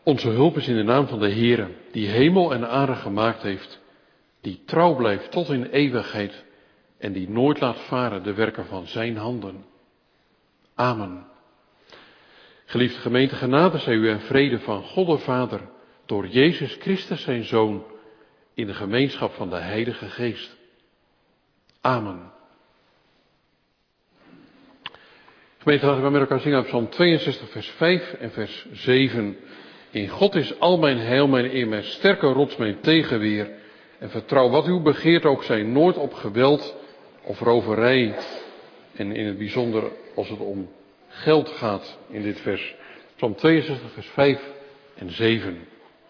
Onze hulp is in de naam van de Heere, die hemel en aarde gemaakt heeft, die trouw blijft tot in eeuwigheid en die nooit laat varen de werken van zijn handen. Amen. Geliefde gemeente, genade zij u en vrede van God de Vader, door Jezus Christus zijn Zoon, in de gemeenschap van de Heilige Geest. Amen. Gemeente, laten we met elkaar zingen uit Psalm 62, vers 5 en vers 7. In God is al mijn heil, mijn eer, mijn sterke rots, mijn tegenweer. En vertrouw wat u begeert ook zijn nooit op geweld of roverij. En in het bijzonder als het om geld gaat in dit vers. Psalm 62, vers 5 en 7.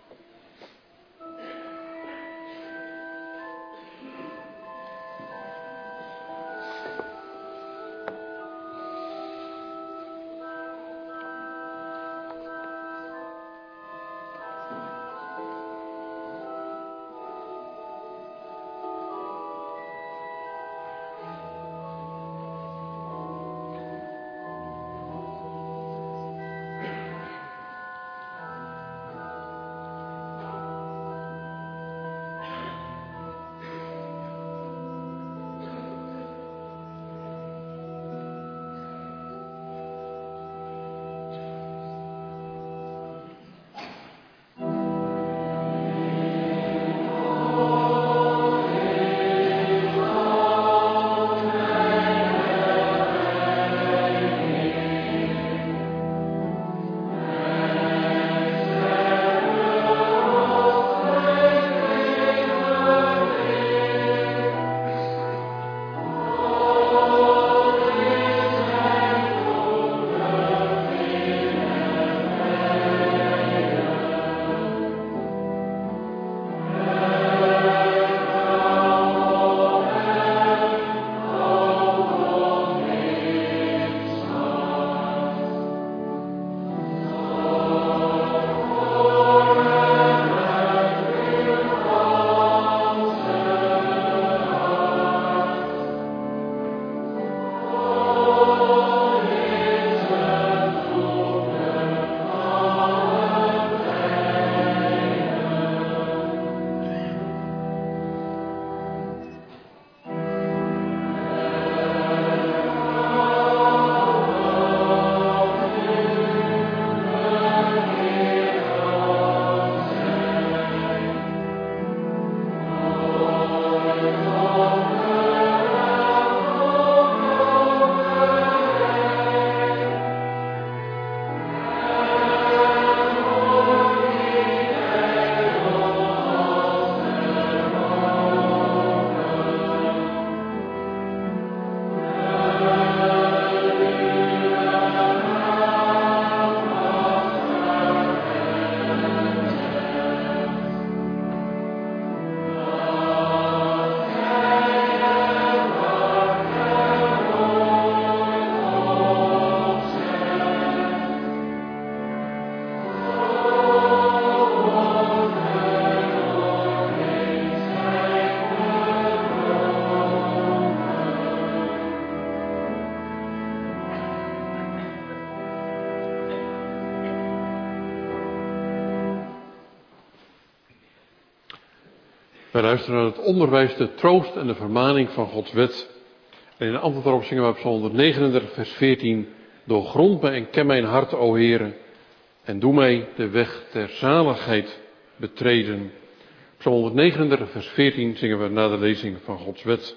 Wij luisteren naar het onderwijs, de troost en de vermaning van Gods wet. En in antwoord daarop zingen we op Psalm 139, vers 14. Doorgrond mij en ken mijn hart, o Heere, en doe mij de weg der zaligheid betreden. Psalm 139, vers 14 zingen we na de lezing van Gods wet.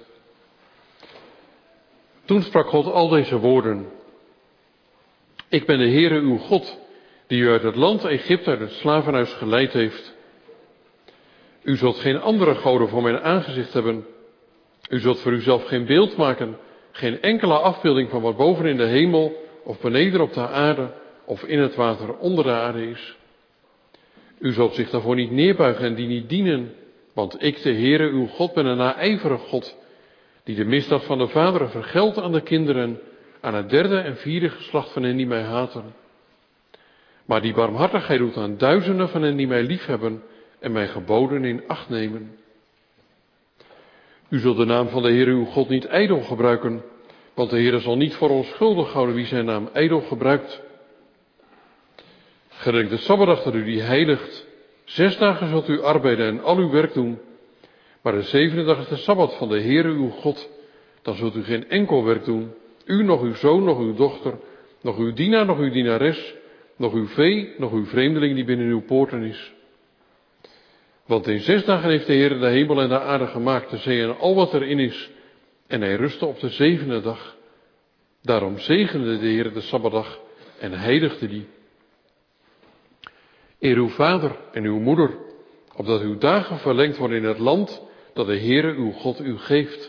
Toen sprak God al deze woorden. Ik ben de Heere uw God, die u uit het land Egypte, uit het slavenhuis geleid heeft. U zult geen andere goden voor mijn aangezicht hebben. U zult voor uzelf geen beeld maken, geen enkele afbeelding van wat boven in de hemel of beneden op de aarde of in het water onder de aarde is. U zult zich daarvoor niet neerbuigen en die niet dienen, want ik, de Heere, uw God, ben een naijverig God, die de misdaad van de vaderen vergeldt aan de kinderen, aan het derde en vierde geslacht van hen die mij haten. Maar die barmhartigheid doet aan duizenden van hen die mij liefhebben en mijn geboden in acht nemen. U zult de naam van de Heere uw God niet ijdel gebruiken, want de Heere zal niet voor onschuldig houden wie zijn naam ijdel gebruikt. Gedenk de Sabbatdag dat u die heiligt. 6 dagen zult u arbeiden en al uw werk doen. Maar de 7e dag is de Sabbat van de Heere uw God. Dan zult u geen enkel werk doen. U, nog uw zoon, nog uw dochter, nog uw dienaar, nog uw dienares, nog uw vee, nog uw vreemdeling die binnen uw poorten is. Want in 6 dagen heeft de Heere de hemel en de aarde gemaakt, de zee en al wat erin is. En hij rustte op de 7e dag. Daarom zegende de Heere de Sabbatdag en heiligde die. Eer uw vader en uw moeder, opdat uw dagen verlengd worden in het land dat de Heere uw God u geeft.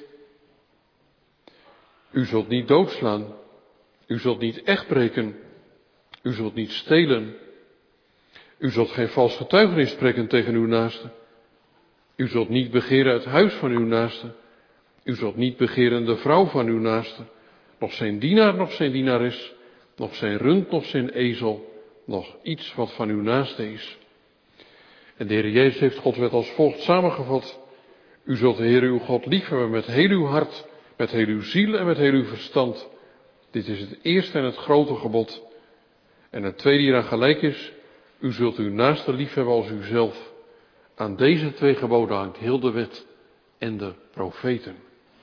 U zult niet doodslaan, u zult niet echtbreken, u zult niet stelen, u zult geen vals getuigenis spreken tegen uw naaste, u zult niet begeren het huis van uw naaste, u zult niet begeren de vrouw van uw naaste, nog zijn dienaar, nog zijn dienares, nog zijn rund, nog zijn ezel, nog iets wat van uw naaste is. En de Heer Jezus heeft Gods wet als volgt samengevat. U zult de Heer uw God liefhebben met heel uw hart, met heel uw ziel en met heel uw verstand. Dit is het eerste en het grote gebod. En het tweede hieraan gelijk is, u zult uw naaste liefhebben als uzelf. Aan deze 2 geboden hangt heel de wet en de profeten.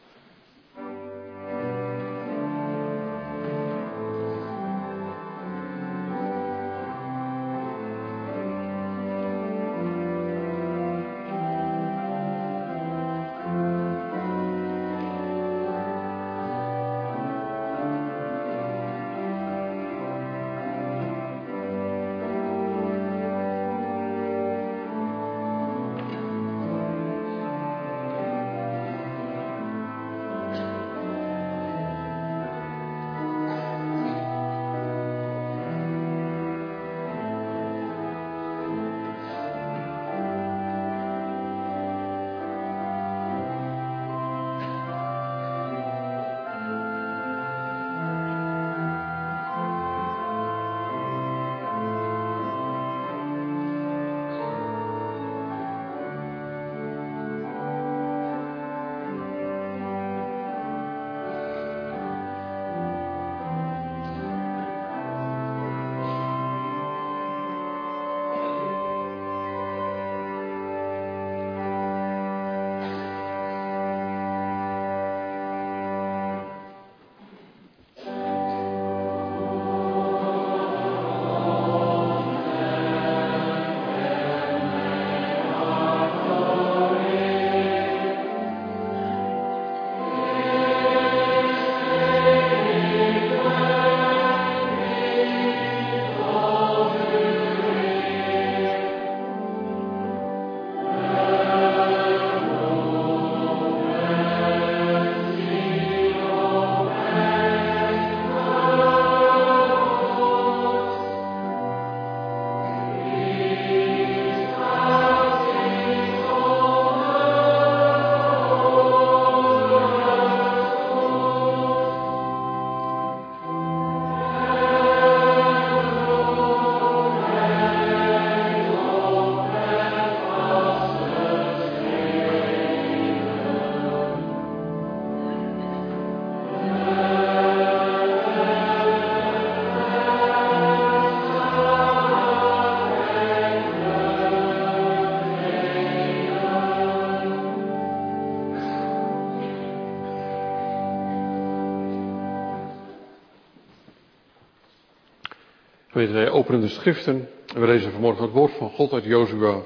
Weten wij openen de schriften en we lezen vanmorgen het woord van God uit Jozua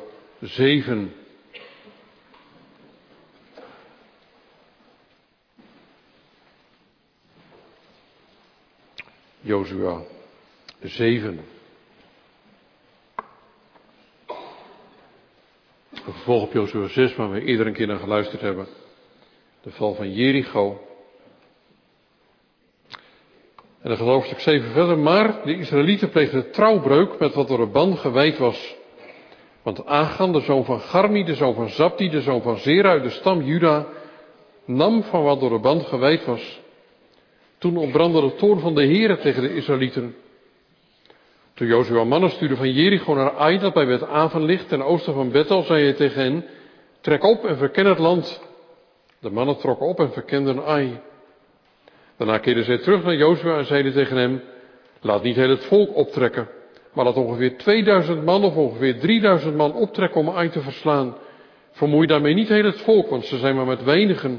7. Jozua 7. Een vervolg op Jozua 6, waar we eerder een keer naar geluisterd hebben. De val van Jericho. En dan gaat hoofdstuk 7 verder. Maar de Israëlieten pleegden trouwbreuk met wat door de ban gewijd was. Want Achan, de zoon van Garmi, de zoon van Zabdi, de zoon van Zera uit de stam Juda, nam van wat door de ban gewijd was. Toen ontbrandde de toorn van de Heere tegen de Israëlieten. Toen Jozua mannen stuurde van Jericho naar Ai, dat bij Bet-aven ligt, ten oosten van Bethel, zei hij tegen hen: trek op en verken het land. De mannen trokken op en verkenden Ai. Daarna keerden zij terug naar Jozua en zeiden tegen hem: laat niet heel het volk optrekken, maar laat ongeveer 2000 man of ongeveer 3000 man optrekken om Ai te verslaan. Vermoei daarmee niet heel het volk, want ze zijn maar met weinigen.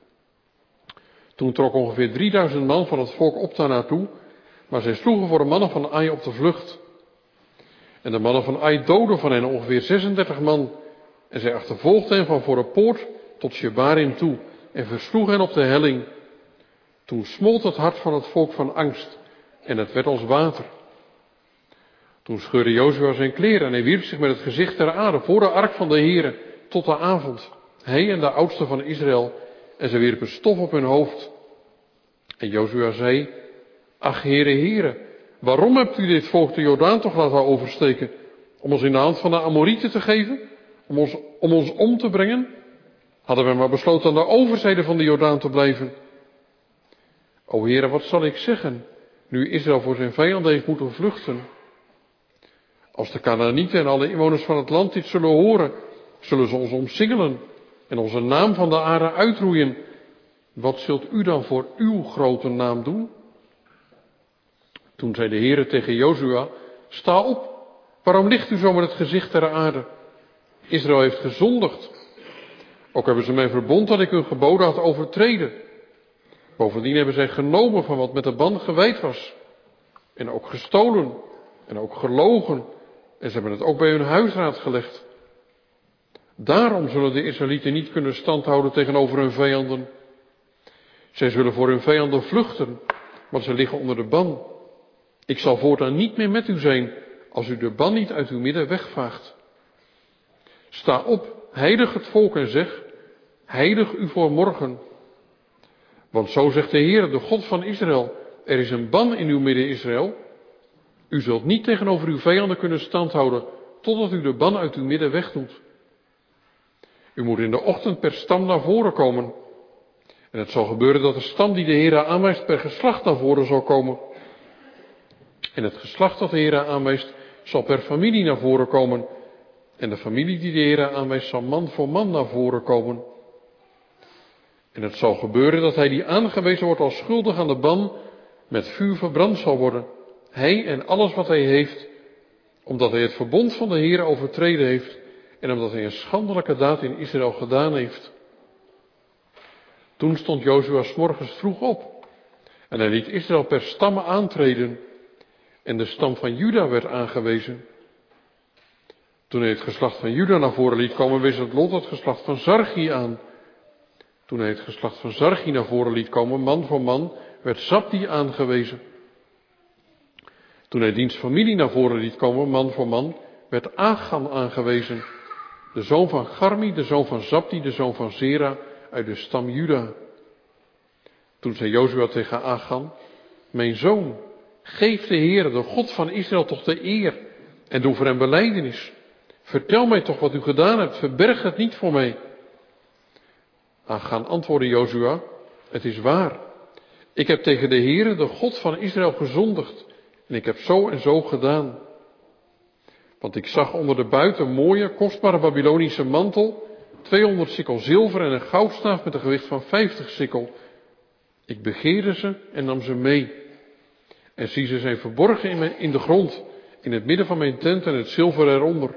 Toen trok ongeveer 3000 man van het volk op daarnaar toe, maar zij sloegen voor de mannen van Ai op de vlucht. En de mannen van Ai doodden van hen ongeveer 36 man, en zij achtervolgden hen van voor de poort tot Shebarim toe, en versloegen hen op de helling. Toen smolt het hart van het volk van angst, en het werd als water. Toen scheurde Jozua zijn kleren en hij wierp zich met het gezicht ter aarde voor de ark van de Heere tot de avond. Hij en de oudsten van Israël, en ze wierpen stof op hun hoofd. En Jozua zei: Ach, Heere, waarom hebt u dit volk de Jordaan toch laten oversteken? Om ons in de hand van de Amorieten te geven? Om ons om te brengen? Hadden we maar besloten aan de overzijde van de Jordaan te blijven. O Heere, wat zal ik zeggen, nu Israël voor zijn vijanden heeft moeten vluchten? Als de Kanaanieten en alle inwoners van het land dit zullen horen, zullen ze ons omsingelen en onze naam van de aarde uitroeien. Wat zult u dan voor uw grote naam doen? Toen zei de Heere tegen Jozua: Sta op, waarom ligt u zo met het gezicht ter aarde? Israël heeft gezondigd. Ook hebben ze mijn verbond dat ik hun geboden had overtreden. Bovendien hebben zij genomen van wat met de ban gewijd was. En ook gestolen. En ook gelogen. En ze hebben het ook bij hun huisraad gelegd. Daarom zullen de Israëlieten niet kunnen standhouden tegenover hun vijanden. Zij zullen voor hun vijanden vluchten, want ze liggen onder de ban. Ik zal voortaan niet meer met u zijn, als u de ban niet uit uw midden wegvaagt. Sta op, heilig het volk en zeg: heilig u voor morgen. Want zo zegt de Heer, de God van Israël: er is een ban in uw midden, Israël. U zult niet tegenover uw vijanden kunnen standhouden, totdat u de ban uit uw midden wegdoet. U moet in de ochtend per stam naar voren komen. En het zal gebeuren dat de stam die de Heer aanwijst per geslacht naar voren zal komen. En het geslacht dat de Heer aanwijst zal per familie naar voren komen. En de familie die de Heer aanwijst zal man voor man naar voren komen. En het zal gebeuren dat hij die aangewezen wordt als schuldig aan de ban met vuur verbrand zal worden. Hij en alles wat hij heeft, omdat hij het verbond van de Heer overtreden heeft en omdat hij een schandelijke daad in Israël gedaan heeft. Toen stond Jozua 's morgens vroeg op en hij liet Israël per stammen aantreden en de stam van Juda werd aangewezen. Toen hij het geslacht van Juda naar voren liet komen, wees het lot het geslacht van Zarchi aan. Toen hij het geslacht van Zarchi naar voren liet komen, man voor man, werd Zabdi aangewezen. Toen hij diens familie naar voren liet komen, man voor man, werd Achan aangewezen. De zoon van Garmi, de zoon van Zabdi, de zoon van Zera, uit de stam Juda. Toen zei Jozua tegen Achan: Mijn zoon, geef de Heere, de God van Israël, toch de eer en doe voor hem belijdenis. Vertel mij toch wat u gedaan hebt, verberg het niet voor mij. Achan antwoordde Jozua: Het is waar. Ik heb tegen de Heere, de God van Israël, gezondigd en ik heb zo en zo gedaan. Want ik zag onder de buit een mooie, kostbare Babylonische mantel, 200 sikkel zilver en een goudstaaf met een gewicht van 50 sikkel. Ik begeerde ze en nam ze mee. En zie, ze zijn verborgen in de grond, in het midden van mijn tent en het zilver eronder.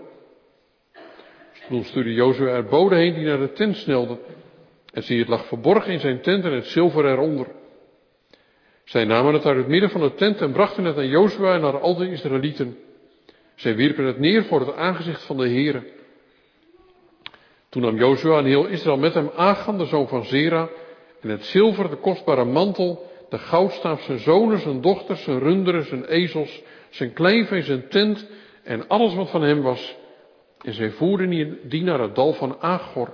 Toen stuurde Jozua er boden heen die naar de tent snelden. En zie, het lag verborgen in zijn tent en het zilver eronder. Zij namen het uit het midden van de tent en brachten het aan Jozua en naar al de Israëlieten. Zij wierpen het neer voor het aangezicht van de Heere. Toen nam Jozua en heel Israël met hem Achan, de zoon van Zera, en het zilver, de kostbare mantel, de goudstaaf, zijn zonen, zijn dochters, zijn runderen, zijn ezels, zijn kleinvee, zijn tent en alles wat van hem was. En zij voerden die naar het dal van Achor.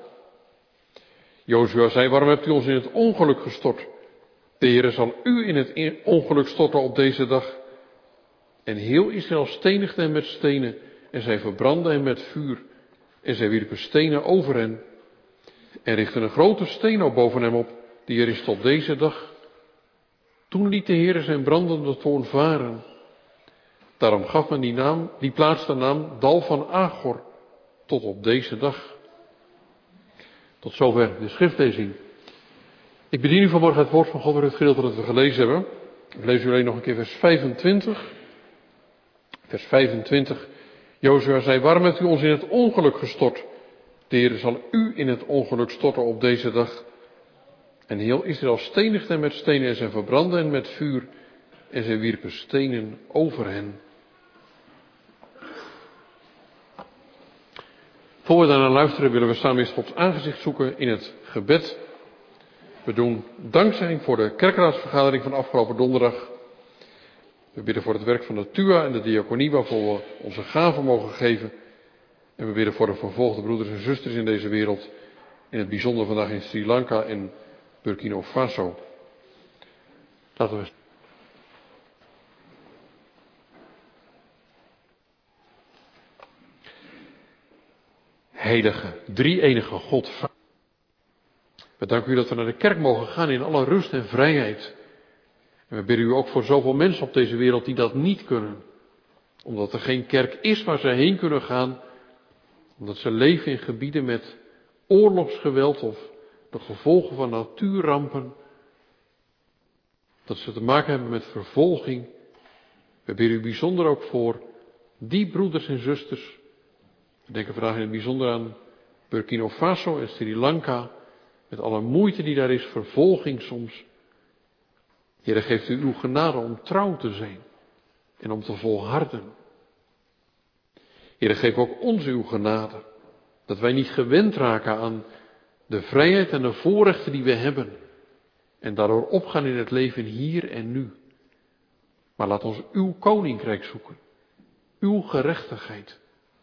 Jozua zei: Waarom hebt u ons in het ongeluk gestort? De Heere zal u in het ongeluk storten op deze dag. En heel Israël stenigde hem met stenen en zij verbrandden hem met vuur. En zij wierpen stenen over hen. En richtten een grote steen boven hem op, die er is tot deze dag. Toen liet de Heere zijn brandende toorn varen. Daarom gaf men die plaats de naam Dal van Achor, tot op deze dag. Tot zover de schriftlezing. Ik bedien u vanmorgen het woord van God door het gedeelte dat we gelezen hebben. Ik lees u alleen nog een keer vers 25. Vers 25. Jozua zei, waarom hebt u ons in het ongeluk gestort? De Heer zal u in het ongeluk storten op deze dag. En heel Israël stenigde hen met stenen en zij verbrandden hen met vuur. En zij wierpen stenen over hen. Voor we daarnaar luisteren willen we samen eens Gods aangezicht zoeken in het gebed. We doen dankzegging voor de kerkraadsvergadering van afgelopen donderdag. We bidden voor het werk van de TUA en de diaconie waarvoor we onze gaven mogen geven. En we bidden voor de vervolgde broeders en zusters in deze wereld. In het bijzonder vandaag in Sri Lanka en Burkina Faso. Laten we. Heilige, drie-enige God. We danken u dat we naar de kerk mogen gaan in alle rust en vrijheid. En we bidden u ook voor zoveel mensen op deze wereld die dat niet kunnen. Omdat er geen kerk is waar ze heen kunnen gaan. Omdat ze leven in gebieden met oorlogsgeweld of de gevolgen van natuurrampen. Dat ze te maken hebben met vervolging. We bidden u bijzonder ook voor die broeders en zusters. We denken vandaag in het bijzonder aan Burkina Faso en Sri Lanka. Met alle moeite die daar is, vervolging soms. Heere, geeft u uw genade om trouw te zijn. En om te volharden. Heere, geef ook ons uw genade. Dat wij niet gewend raken aan de vrijheid en de voorrechten die we hebben. En daardoor opgaan in het leven hier en nu. Maar laat ons uw koninkrijk zoeken. Uw gerechtigheid.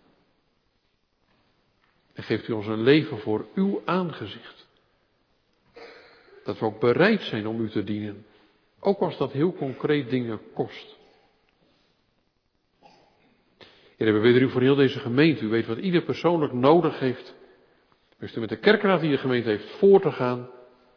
En geeft u ons een leven voor uw aangezicht. Dat we ook bereid zijn om u te dienen. Ook als dat heel concreet dingen kost. Heer, we bidden u voor heel deze gemeente. U weet wat ieder persoonlijk nodig heeft. Wees u met de kerkraad die de gemeente heeft voor te gaan.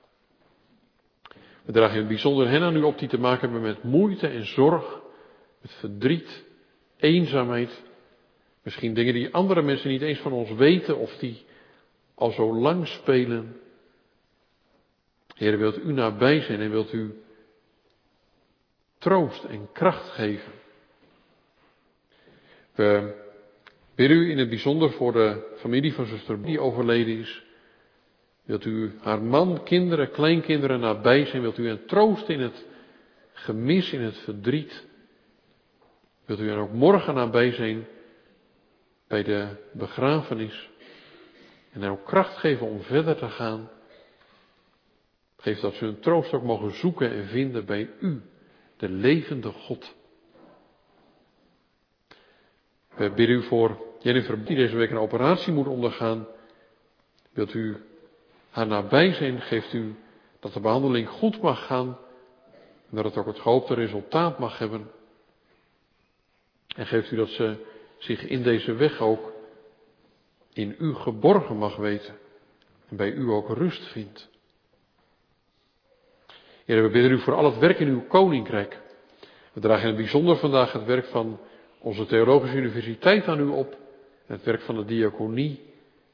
We dragen in het bijzonder hen aan u op die te maken hebben met moeite en zorg. Met verdriet, eenzaamheid. Misschien dingen die andere mensen niet eens van ons weten of die al zo lang spelen. Heer, wilt u nabij zijn en wilt u troost en kracht geven. We bidden u in het bijzonder voor de familie van zuster die overleden is. Wilt u haar man, kinderen, kleinkinderen nabij zijn? Wilt u hen troosten in het gemis, in het verdriet? Wilt u hen ook morgen nabij zijn bij de begrafenis? En hen ook kracht geven om verder te gaan? Geef dat ze hun troost ook mogen zoeken en vinden bij u, de levende God. We bidden u voor Jennifer die deze week een operatie moet ondergaan. Wilt u haar nabij zijn, geeft u dat de behandeling goed mag gaan. En dat het ook het gehoopte resultaat mag hebben. En geeft u dat ze zich in deze weg ook in u geborgen mag weten. En bij u ook rust vindt. Heer, we bidden u voor al het werk in uw koninkrijk. We dragen in het bijzonder vandaag het werk van onze Theologische Universiteit aan u op. En het werk van de diaconie.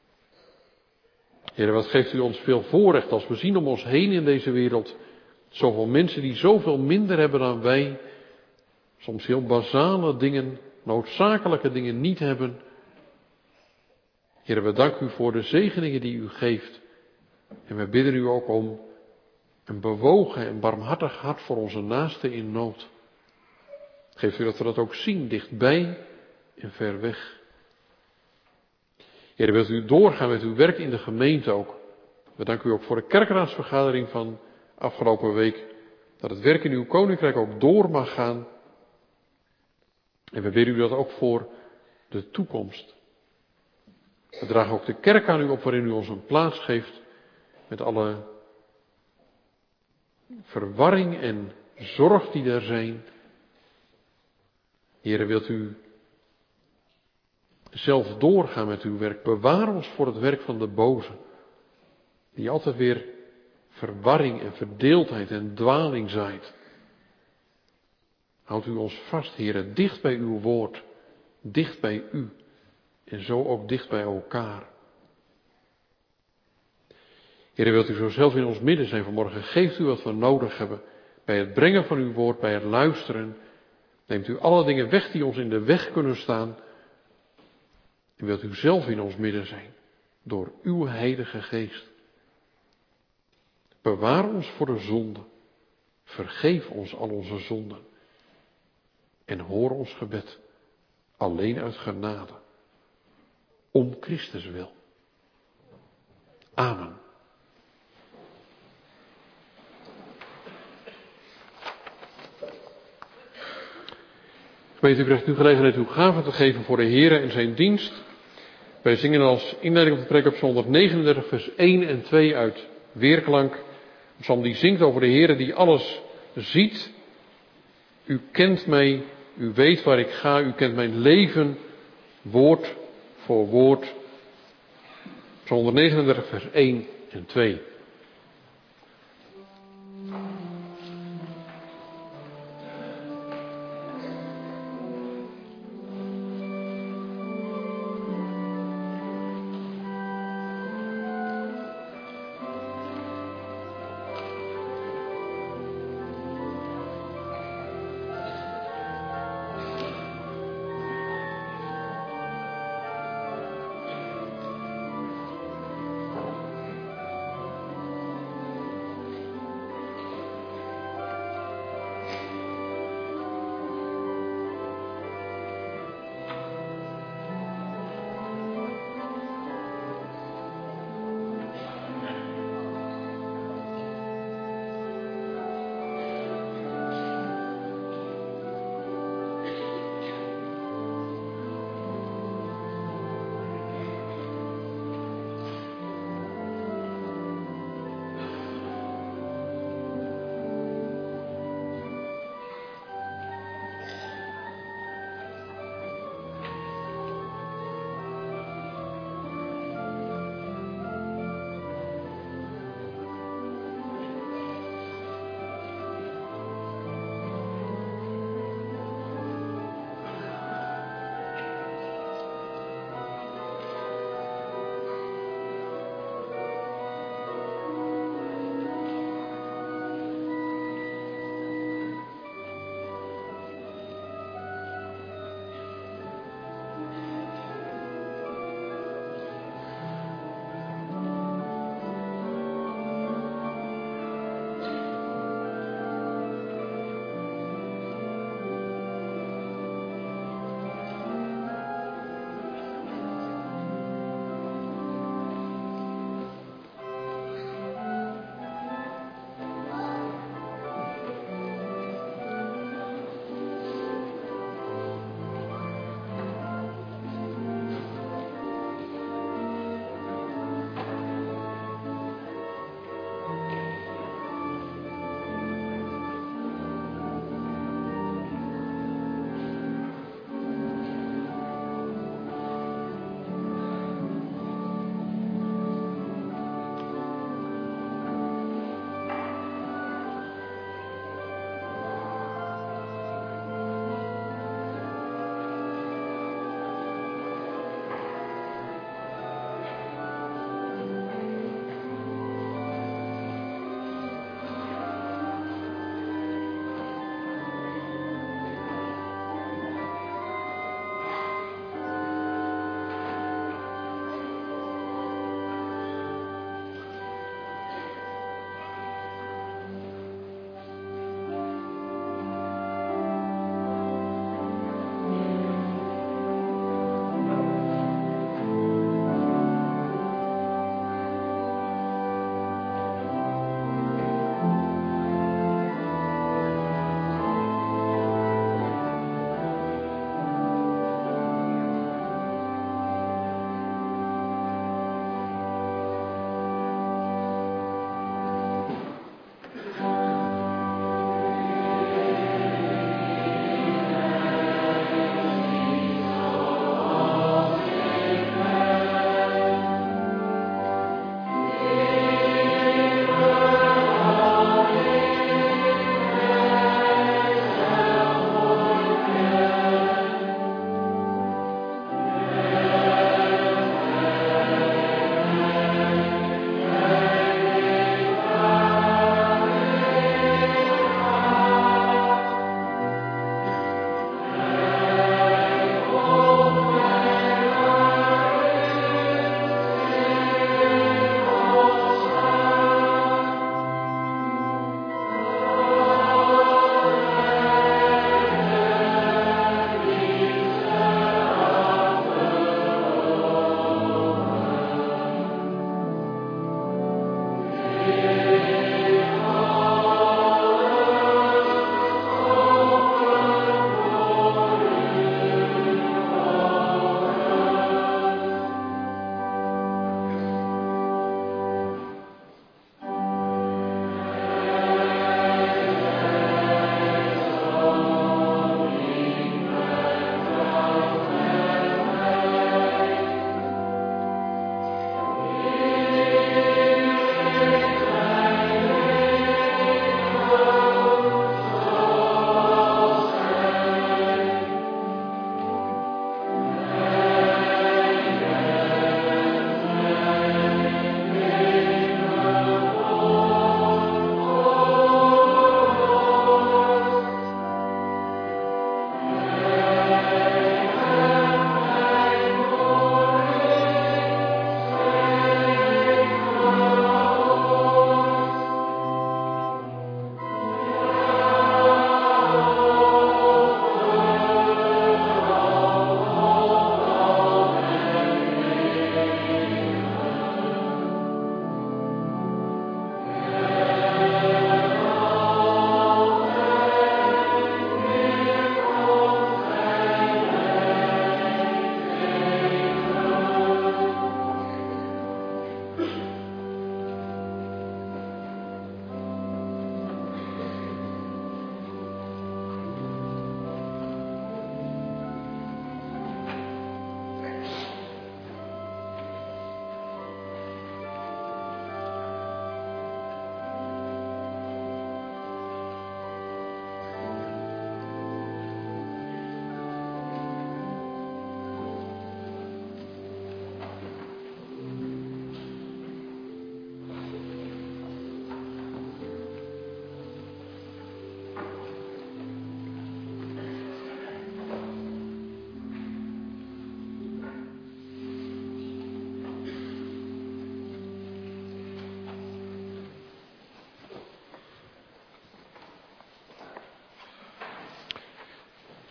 Heer, wat geeft u ons veel voorrecht als we zien om ons heen in deze wereld. Zoveel mensen die zoveel minder hebben dan wij. Soms heel basale dingen, noodzakelijke dingen niet hebben. Heer, we danken u voor de zegeningen die u geeft. En we bidden u ook om een bewogen en barmhartig hart voor onze naasten in nood. Geeft u dat we dat ook zien, dichtbij en ver weg. Heer, wilt u doorgaan met uw werk in de gemeente ook. We danken u ook voor de kerkraadsvergadering van afgelopen week. Dat het werk in uw koninkrijk ook door mag gaan. En we bidden u dat ook voor de toekomst. We dragen ook de kerk aan u op waarin u ons een plaats geeft. Met alle verwarring en zorg die er zijn. Heere, wilt u zelf doorgaan met uw werk. Bewaar ons voor het werk van de boze. Die altijd weer verwarring en verdeeldheid en dwaling zaait. Houdt u ons vast, Heere, dicht bij uw woord. Dicht bij u. En zo ook dicht bij elkaar. Heere, wilt u zo zelf in ons midden zijn vanmorgen. Geeft u wat we nodig hebben. Bij het brengen van uw woord, bij het luisteren. Neemt u alle dingen weg die ons in de weg kunnen staan. En wilt u zelf in ons midden zijn. Door uw Heilige Geest. Bewaar ons voor de zonde. Vergeef ons al onze zonden. En hoor ons gebed. Alleen uit genade. Om Christus wil. Amen. Gemeente, u krijgt nu gelegenheid uw gaven te geven voor de Heere en zijn dienst. Wij zingen als inleiding op de preek op Psalm 139 vers 1 en 2 uit Weerklank. Een psalm die zingt over de Heere die alles ziet. U kent mij, u weet waar ik ga, u kent mijn leven, woord voor woord. Psalm 139 vers 1 en 2.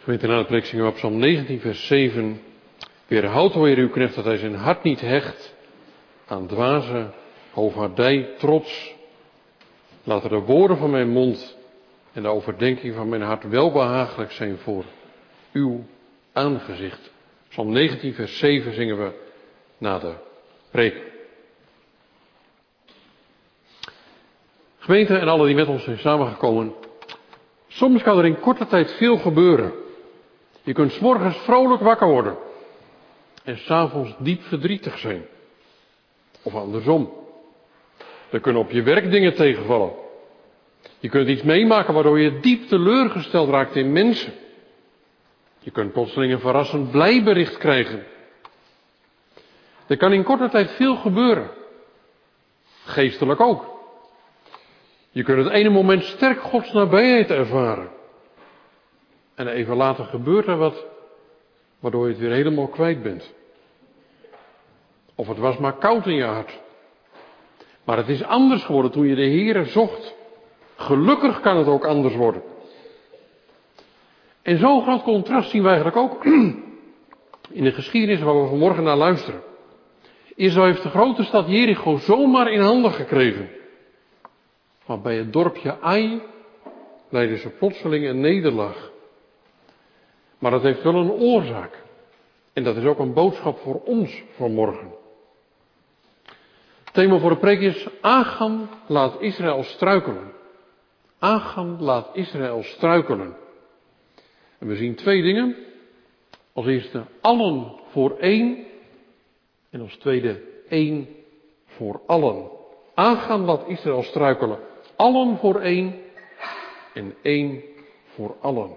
Gemeente, na de preek zingen we op Psalm 19 vers 7. Weerhoud, o Heer, uw knecht, dat hij zijn hart niet hecht aan dwaze hoofdvaardij, trots. Laten de woorden van mijn mond en de overdenking van mijn hart welbehagelijk zijn voor uw aangezicht. Psalm 19 vers 7 zingen we na de preek. Gemeente en alle die met ons zijn samengekomen. Soms kan er in korte tijd veel gebeuren. Je kunt 's morgens vrolijk wakker worden. En 's avonds diep verdrietig zijn. Of andersom. Er kunnen op je werk dingen tegenvallen. Je kunt iets meemaken waardoor je diep teleurgesteld raakt in mensen. Je kunt plotseling een verrassend blij bericht krijgen. Er kan in korte tijd veel gebeuren. Geestelijk ook. Je kunt het ene moment sterk Gods nabijheid ervaren. En even later gebeurt er wat, waardoor je het weer helemaal kwijt bent. Of het was maar koud in je hart. Maar het is anders geworden toen je de Heere zocht. Gelukkig kan het ook anders worden. En zo'n groot contrast zien we eigenlijk ook in de geschiedenis waar we vanmorgen naar luisteren. Israël heeft de grote stad Jericho zomaar in handen gekregen. Maar bij het dorpje Ai leidden ze plotseling een nederlaag. Maar dat heeft wel een oorzaak. En dat is ook een boodschap voor ons vanmorgen. Het thema voor de preek is: Achan laat Israël struikelen. Achan laat Israël struikelen. En we zien twee dingen. Als eerste allen voor één. En als tweede één voor allen. Achan laat Israël struikelen. Allen voor één en één voor allen.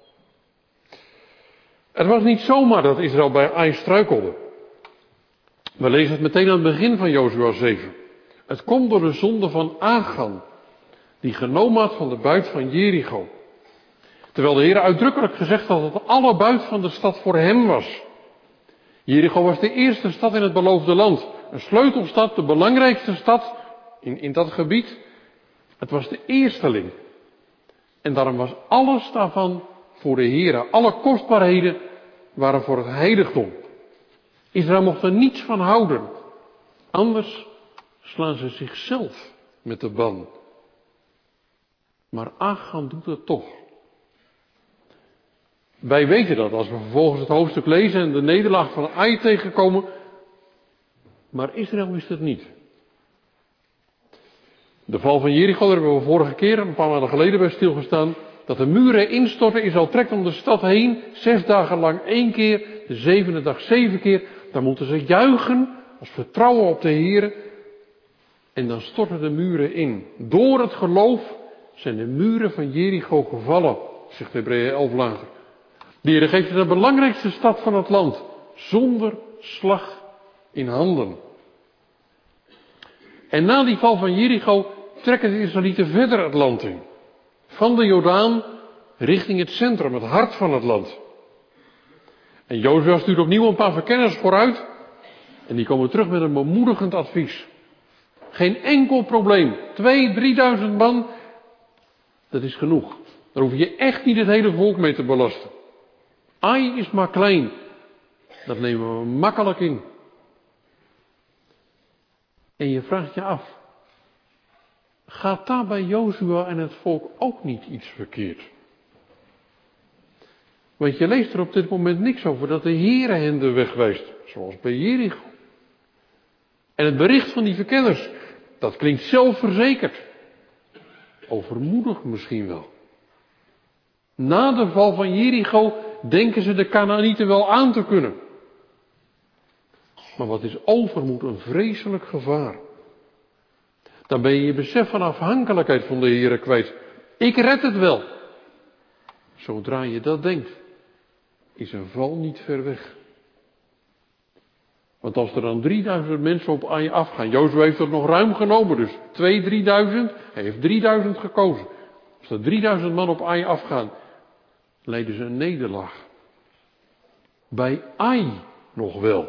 Het was niet zomaar dat Israël bij Ai struikelde. We lezen het meteen aan het begin van Jozua 7. Het komt door de zonde van Achan, die genomen had van de buit van Jericho. Terwijl de Heer uitdrukkelijk gezegd had dat alle buit van de stad voor hem was. Jericho was de eerste stad in het beloofde land. Een sleutelstad, de belangrijkste stad in dat gebied. Het was de eersteling. En daarom was alles daarvan voor de Heer. Alle kostbaarheden waren voor het heiligdom. Israël mocht er niets van houden. Anders slaan ze zichzelf met de ban. Maar Achan doet het toch. Wij weten dat als we vervolgens het hoofdstuk lezen en de nederlaag van Ai tegenkomen. Maar Israël wist het niet. De val van Jericho, daar hebben we vorige keer, een paar maanden geleden bij stilgestaan. Dat de muren instorten, Israël trekt om de stad heen. 6 dagen lang 1 keer, de 7e dag 7 keer. Dan moeten ze juichen als vertrouwen op de Heer. En dan storten de muren in. Door het geloof zijn de muren van Jericho gevallen, zegt Hebreeën 11 later. De Heer geeft het de belangrijkste stad van het land, zonder slag in handen. En na die val van Jericho trekken de Israëlieten verder het land in. Van de Jordaan richting het centrum, het hart van het land. En Jozua stuurt opnieuw een paar verkenners vooruit. En die komen terug met een bemoedigend advies. Geen enkel probleem. 2.000-3.000 man. Dat is genoeg. Daar hoef je echt niet het hele volk mee te belasten. Ai is maar klein. Dat nemen we makkelijk in. En je vraagt je af. Gaat daar bij Jozua en het volk ook niet iets verkeerd? Want je leest er op dit moment niks over dat de Heere hen de weg wijst. Zoals bij Jericho. En het bericht van die verkenners. Dat klinkt zelfverzekerd. Overmoedig misschien wel. Na de val van Jericho denken ze de Kanaanieten wel aan te kunnen. Maar wat is overmoed een vreselijk gevaar. Dan ben je je besef van afhankelijkheid van de Heere kwijt. Ik red het wel. Zodra je dat denkt, is een val niet ver weg. Want als er dan 3.000 mensen op Ai afgaan. Jozua heeft dat nog ruim genomen. Dus 2.000-3.000. Hij heeft 3.000 gekozen. Als er 3.000 man op Ai afgaan. Leiden ze een nederlaag. Bij Ai nog wel.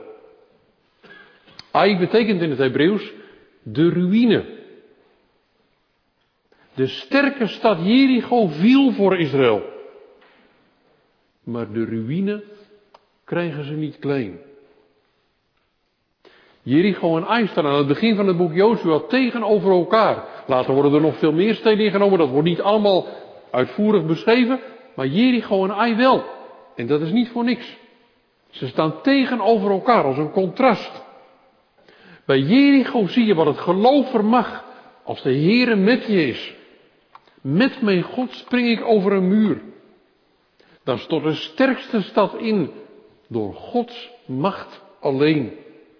Ai betekent in het Hebreeuws de ruïne. De sterke stad Jericho viel voor Israël. maar de ruïne krijgen ze niet klein. Jericho en Ai staan aan het begin van het boek Jozua tegenover elkaar. Later worden er nog veel meer steden ingenomen, dat wordt niet allemaal uitvoerig beschreven, maar Jericho en Ai wel. En dat is niet voor niks. Ze staan tegenover elkaar als een contrast. Bij Jericho zie je wat het geloof vermag als de Heere met je is. Met mijn God spring ik over een muur. Dan stort de sterkste stad in door Gods macht alleen.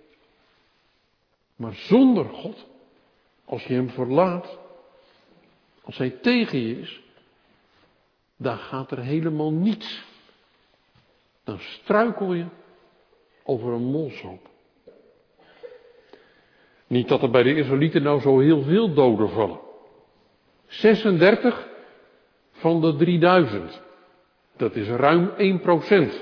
Maar zonder God, als je hem verlaat, als hij tegen je is, dan gaat er helemaal niets. Dan struikel je over een molshoop. Niet dat er bij de Israëlieten nou zo heel veel doden vallen. 36 van de 3000. Dat is ruim 1%.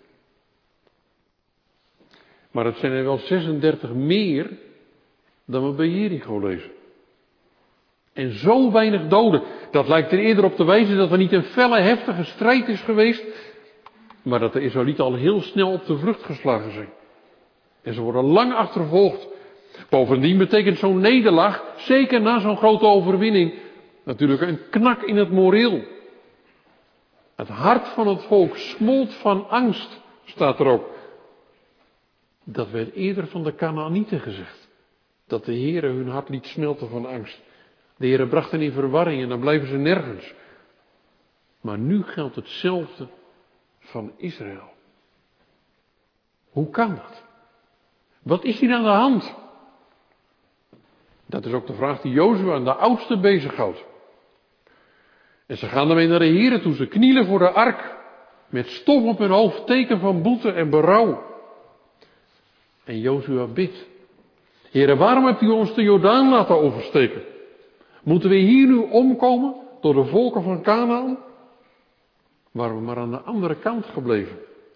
Maar het zijn er wel 36 meer dan we bij Jericho lezen. En zo weinig doden. Dat lijkt er eerder op te wijzen dat er niet een felle, heftige strijd is geweest, maar dat de Israëlieten al heel snel op de vlucht geslagen zijn. En ze worden lang achtervolgd. Bovendien betekent zo'n nederlaag, zeker na zo'n grote overwinning, natuurlijk een knak in het moreel. Het hart van het volk smolt van angst, staat er ook. Dat werd eerder van de Kanaanieten gezegd. Dat de Heere hun hart liet smelten van angst. De Heere bracht hen in verwarring en dan blijven ze nergens. Maar nu geldt hetzelfde van Israël. Hoe kan dat? Wat is hier aan de hand? Dat is ook de vraag die Jozua en de oudsten bezighoudt. En ze gaan daarmee naar de Heere toe. Ze knielen voor de ark. Met stof op hun hoofd, teken van boete en berouw. En Jozua bidt. Heere, waarom hebt u ons de Jordaan laten oversteken? Moeten we hier nu omkomen door de volken van Kanaan? Waren we maar aan de andere kant gebleven.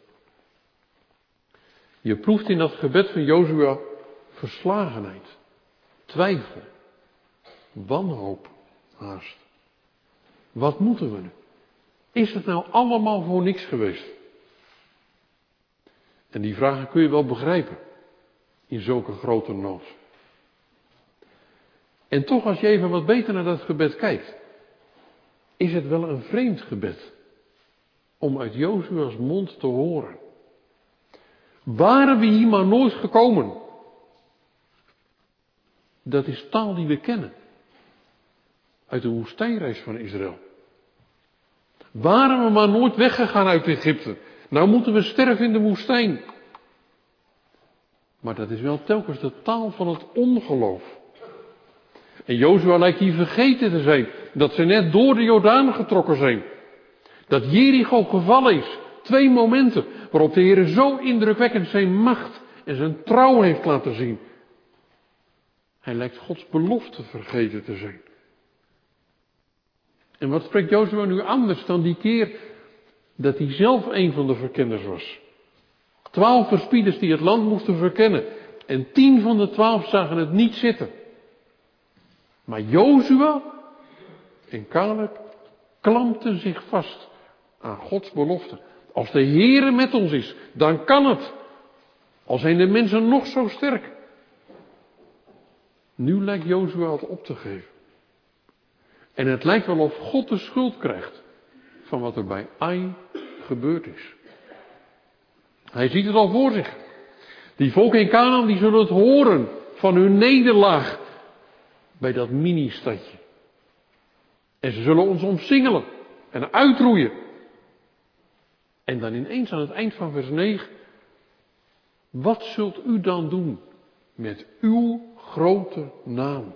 Je proeft in dat gebed van Jozua verslagenheid, twijfel, wanhoop haast. Wat moeten we nu? Is het nou allemaal voor niks geweest? En die vragen kun je wel begrijpen in zulke grote nood. En toch, als je even wat beter naar dat gebed kijkt, is het wel een vreemd gebed om uit Jozua's mond te horen. Waren we hier maar nooit gekomen? Dat is taal die we kennen uit de woestijnreis van Israël. Waren we maar nooit weggegaan uit Egypte? Nou moeten we sterven in de woestijn. Maar dat is wel telkens de taal van het ongeloof. En Jozua lijkt hier vergeten te zijn dat ze net door de Jordaan getrokken zijn. Dat Jericho gevallen is. 2 momenten waarop de Heer zo indrukwekkend zijn macht en zijn trouw heeft laten zien. Hij lijkt Gods belofte vergeten te zijn. En wat spreekt Jozua nu anders dan die keer dat hij zelf een van de verkenners was? 12 verspieders die het land moesten verkennen. En 10 van de 12 zagen het niet zitten. Maar Jozua en Caleb klampten zich vast aan Gods belofte. Als de Heere met ons is, dan kan het. Al zijn de mensen nog zo sterk. Nu lijkt Jozua het op te geven. En het lijkt wel of God de schuld krijgt van wat er bij Ai gebeurd is. Hij ziet het al voor zich. Die volken in Kanaan die zullen het horen van hun nederlaag bij dat mini-stadje. En ze zullen ons omsingelen en uitroeien. En dan ineens aan het eind van vers 9. Wat zult u dan doen met uw grote naam?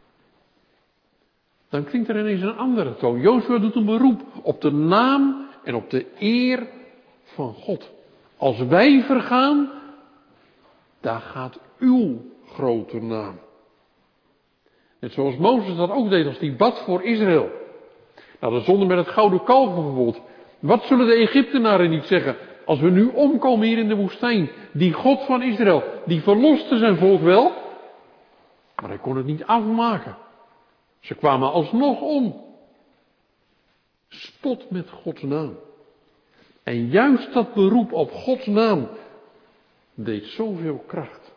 Dan klinkt er ineens een andere toon. Jozua doet een beroep op de naam en op de eer van God. Als wij vergaan, daar gaat uw grote naam. Net zoals Mozes dat ook deed als hij bad voor Israël. Nou, de zonde met het gouden kalf bijvoorbeeld. Wat zullen de Egyptenaren niet zeggen als we nu omkomen hier in de woestijn? Die God van Israël, die verloste zijn volk wel, maar hij kon het niet afmaken. Ze kwamen alsnog om. Spot met Gods naam. En juist dat beroep op Gods naam deed zoveel kracht.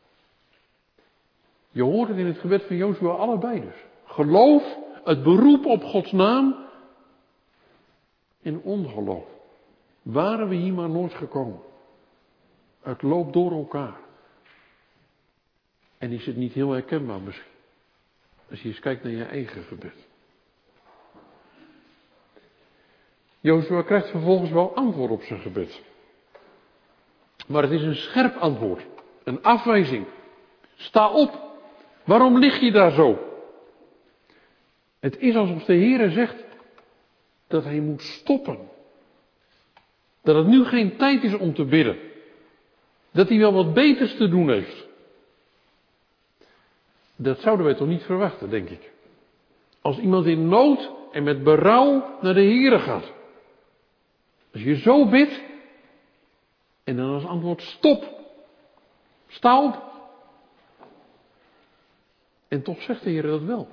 Je hoort het in het gebed van Jozua allebei dus. Geloof, het beroep op Gods naam en ongeloof. Waren we hier maar nooit gekomen. Het loopt door elkaar. En is het niet heel herkenbaar misschien? Als je eens kijkt naar je eigen gebed. Jozua krijgt vervolgens wel antwoord op zijn gebed. Maar het is een scherp antwoord. Een afwijzing. Sta op. Waarom lig je daar zo? Het is alsof de Heere zegt dat hij moet stoppen. Dat het nu geen tijd is om te bidden. Dat hij wel wat beters te doen heeft. Dat zouden wij toch niet verwachten, denk ik. Als iemand in nood en met berouw naar de Heere gaat. Als je zo bidt en dan als antwoord stop. Sta op. En toch zegt de Heer dat wel.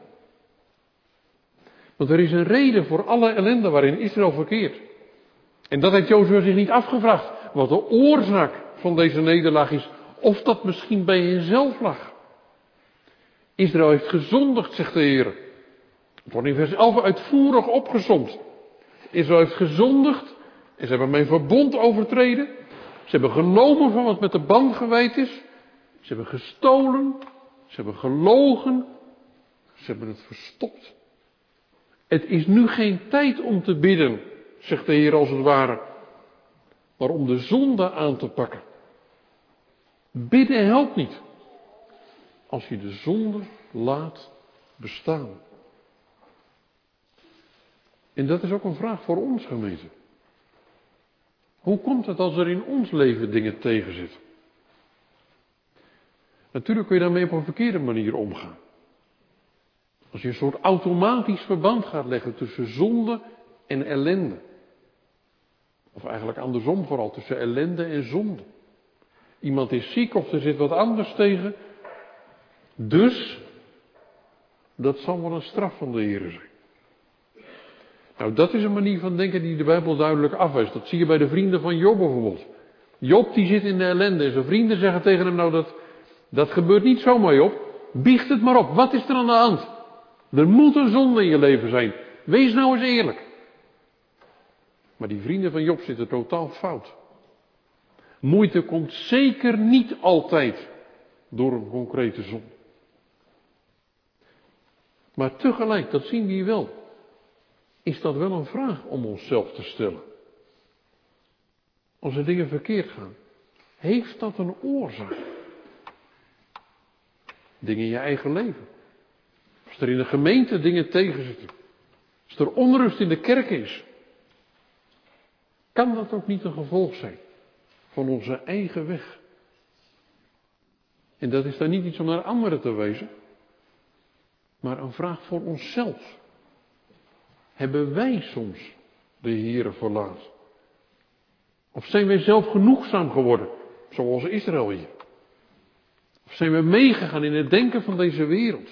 Want er is een reden voor alle ellende waarin Israël verkeert. En dat heeft Jozua zich niet afgevraagd. Wat de oorzaak van deze nederlaag is. Of dat misschien bij henzelf lag. Israël heeft gezondigd, zegt de Heer. Het wordt in vers 11 uitvoerig opgesomd. Israël heeft gezondigd. En ze hebben mijn verbond overtreden. Ze hebben genomen van wat met de ban gewijd is. Ze hebben gestolen. Ze hebben gelogen. Ze hebben het verstopt. Het is nu geen tijd om te bidden, zegt de Heer als het ware. Maar om de zonde aan te pakken. Bidden helpt niet. Als je de zonde laat bestaan. En dat is ook een vraag voor ons, gemeente. Hoe komt het als er in ons leven dingen tegenzitten? Natuurlijk kun je daarmee op een verkeerde manier omgaan. Als je een soort automatisch verband gaat leggen tussen zonde en ellende. Of eigenlijk andersom vooral, tussen ellende en zonde. Iemand is ziek of er zit wat anders tegen. Dus, dat zal wel een straf van de Heer zijn. Nou, dat is een manier van denken die de Bijbel duidelijk afwijst. Dat zie je bij de vrienden van Job bijvoorbeeld. Job die zit in de ellende en zijn vrienden zeggen tegen hem, nou dat gebeurt niet zomaar Job. Biecht het maar op, wat is er aan de hand? Er moet een zonde in je leven zijn. Wees nou eens eerlijk. Maar die vrienden van Job zitten totaal fout. Moeite komt zeker niet altijd door een concrete zonde. Maar tegelijk, dat zien we hier wel, is dat wel een vraag om onszelf te stellen. Als er dingen verkeerd gaan, heeft dat een oorzaak? Dingen in je eigen leven. Als er in de gemeente dingen tegenzitten. Als er onrust in de kerk is. Kan dat ook niet een gevolg zijn van onze eigen weg? En dat is dan niet iets om naar anderen te wijzen. Maar een vraag voor onszelf. Hebben wij soms de Heere verlaten? Of zijn wij zelf genoegzaam geworden, zoals Israël hier? Of zijn we meegegaan in het denken van deze wereld?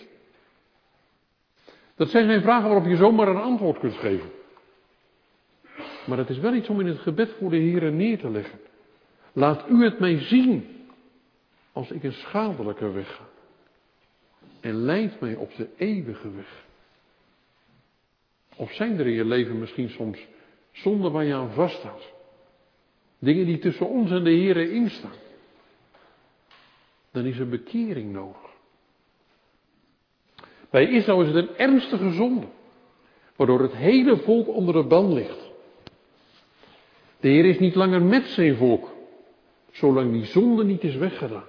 Dat zijn geen vragen waarop je zomaar een antwoord kunt geven. Maar het is wel iets om in het gebed voor de Heere neer te leggen. Laat u het mij zien als ik een schadelijke weg ga. En leid mij op de eeuwige weg. Of zijn er in je leven misschien soms zonden waar je aan vasthoudt? Dingen die tussen ons en de Heere instaan. Dan is er bekering nodig. Bij Israël is het een ernstige zonde. Waardoor het hele volk onder de ban ligt. De Heer is niet langer met zijn volk. Zolang die zonde niet is weggedaan.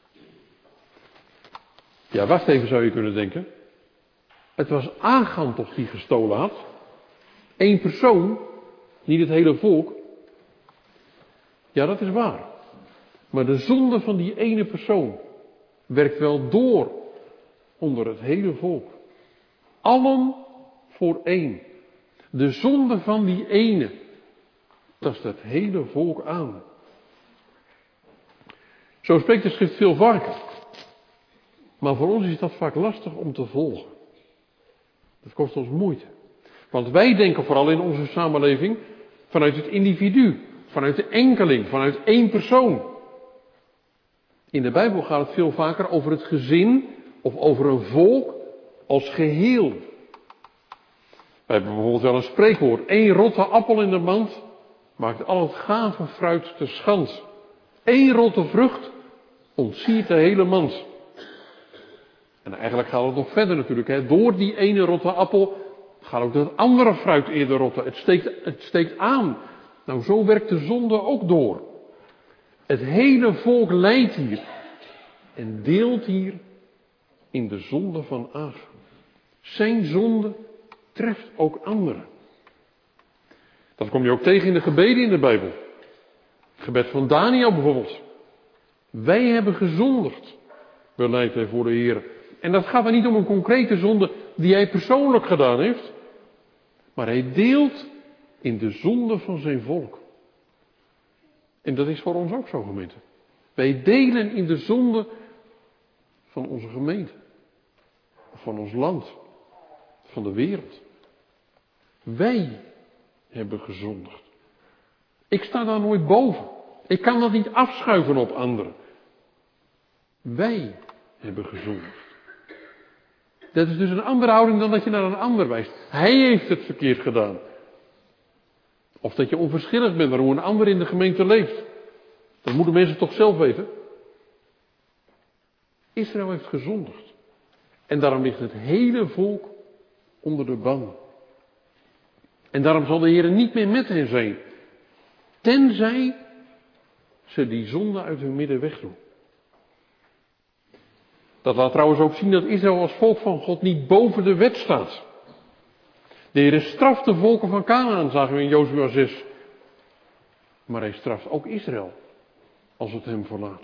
Ja, wacht even zou je kunnen denken. Het was Achan toch die gestolen had. Eén persoon, niet het hele volk. Ja, dat is waar. Maar de zonde van die ene persoon werkt wel door onder het hele volk. Allen voor één. De zonde van die ene tast het hele volk aan. Zo spreekt de schrift veel vaker. Maar voor ons is dat vaak lastig om te volgen. Dat kost ons moeite. Want wij denken vooral in onze samenleving Vanuit het individu, vanuit de enkeling, vanuit één persoon. In de Bijbel gaat het veel vaker over het gezin of over een volk als geheel. We hebben bijvoorbeeld wel een spreekwoord. 1 rotte appel in de mand maakt al het gave fruit te schand. 1 rotte vrucht ontsiert de hele mand. En eigenlijk gaat het nog verder natuurlijk. Hè. Door die ene rotte appel gaat ook dat andere fruit eerder rotten. Het steekt aan. Nou, zo werkt de zonde ook door. Het hele volk lijdt hier. En deelt hier in de zonde van Achan. Zijn zonde treft ook anderen. Dat kom je ook tegen in de gebeden in de Bijbel. Het gebed van Daniel bijvoorbeeld. Wij hebben gezondigd, beleidt hij voor de Heer. En dat gaat er niet om een concrete zonde die hij persoonlijk gedaan heeft. Maar hij deelt in de zonde van zijn volk. En dat is voor ons ook zo, gemeente. Wij delen in de zonde van onze gemeente. Van ons land. Van de wereld. Wij hebben gezondigd. Ik sta daar nooit boven. Ik kan dat niet afschuiven op anderen. Wij hebben gezondigd. Dat is dus een andere houding dan dat je naar een ander wijst. Hij heeft het verkeerd gedaan. Of dat je onverschillig bent naar hoe een ander in de gemeente leeft. Dat moeten mensen toch zelf weten. Israël heeft gezondigd. En daarom ligt het hele volk onder de ban. En daarom zal de Heer niet meer met hen zijn. Tenzij ze die zonde uit hun midden wegdoen. Dat laat trouwens ook zien dat Israël als volk van God niet boven de wet staat. De Heer straft de volken van Kanaan, zagen we in Jozua 6. Maar hij straft ook Israël, als het hem verlaat.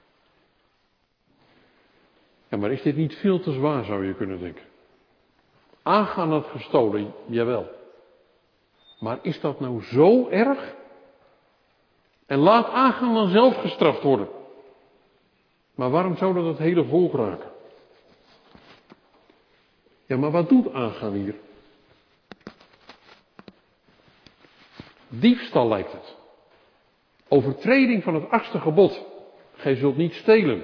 Ja, maar is dit niet veel te zwaar, zou je kunnen denken. Achan had gestolen, jawel. Maar is dat nou zo erg? En laat Achan dan zelf gestraft worden. Maar waarom zou dat het hele volk raken? Ja, maar wat doet Achan hier? Diefstal lijkt het. Overtreding van het 8e gebod. Gij zult niet stelen.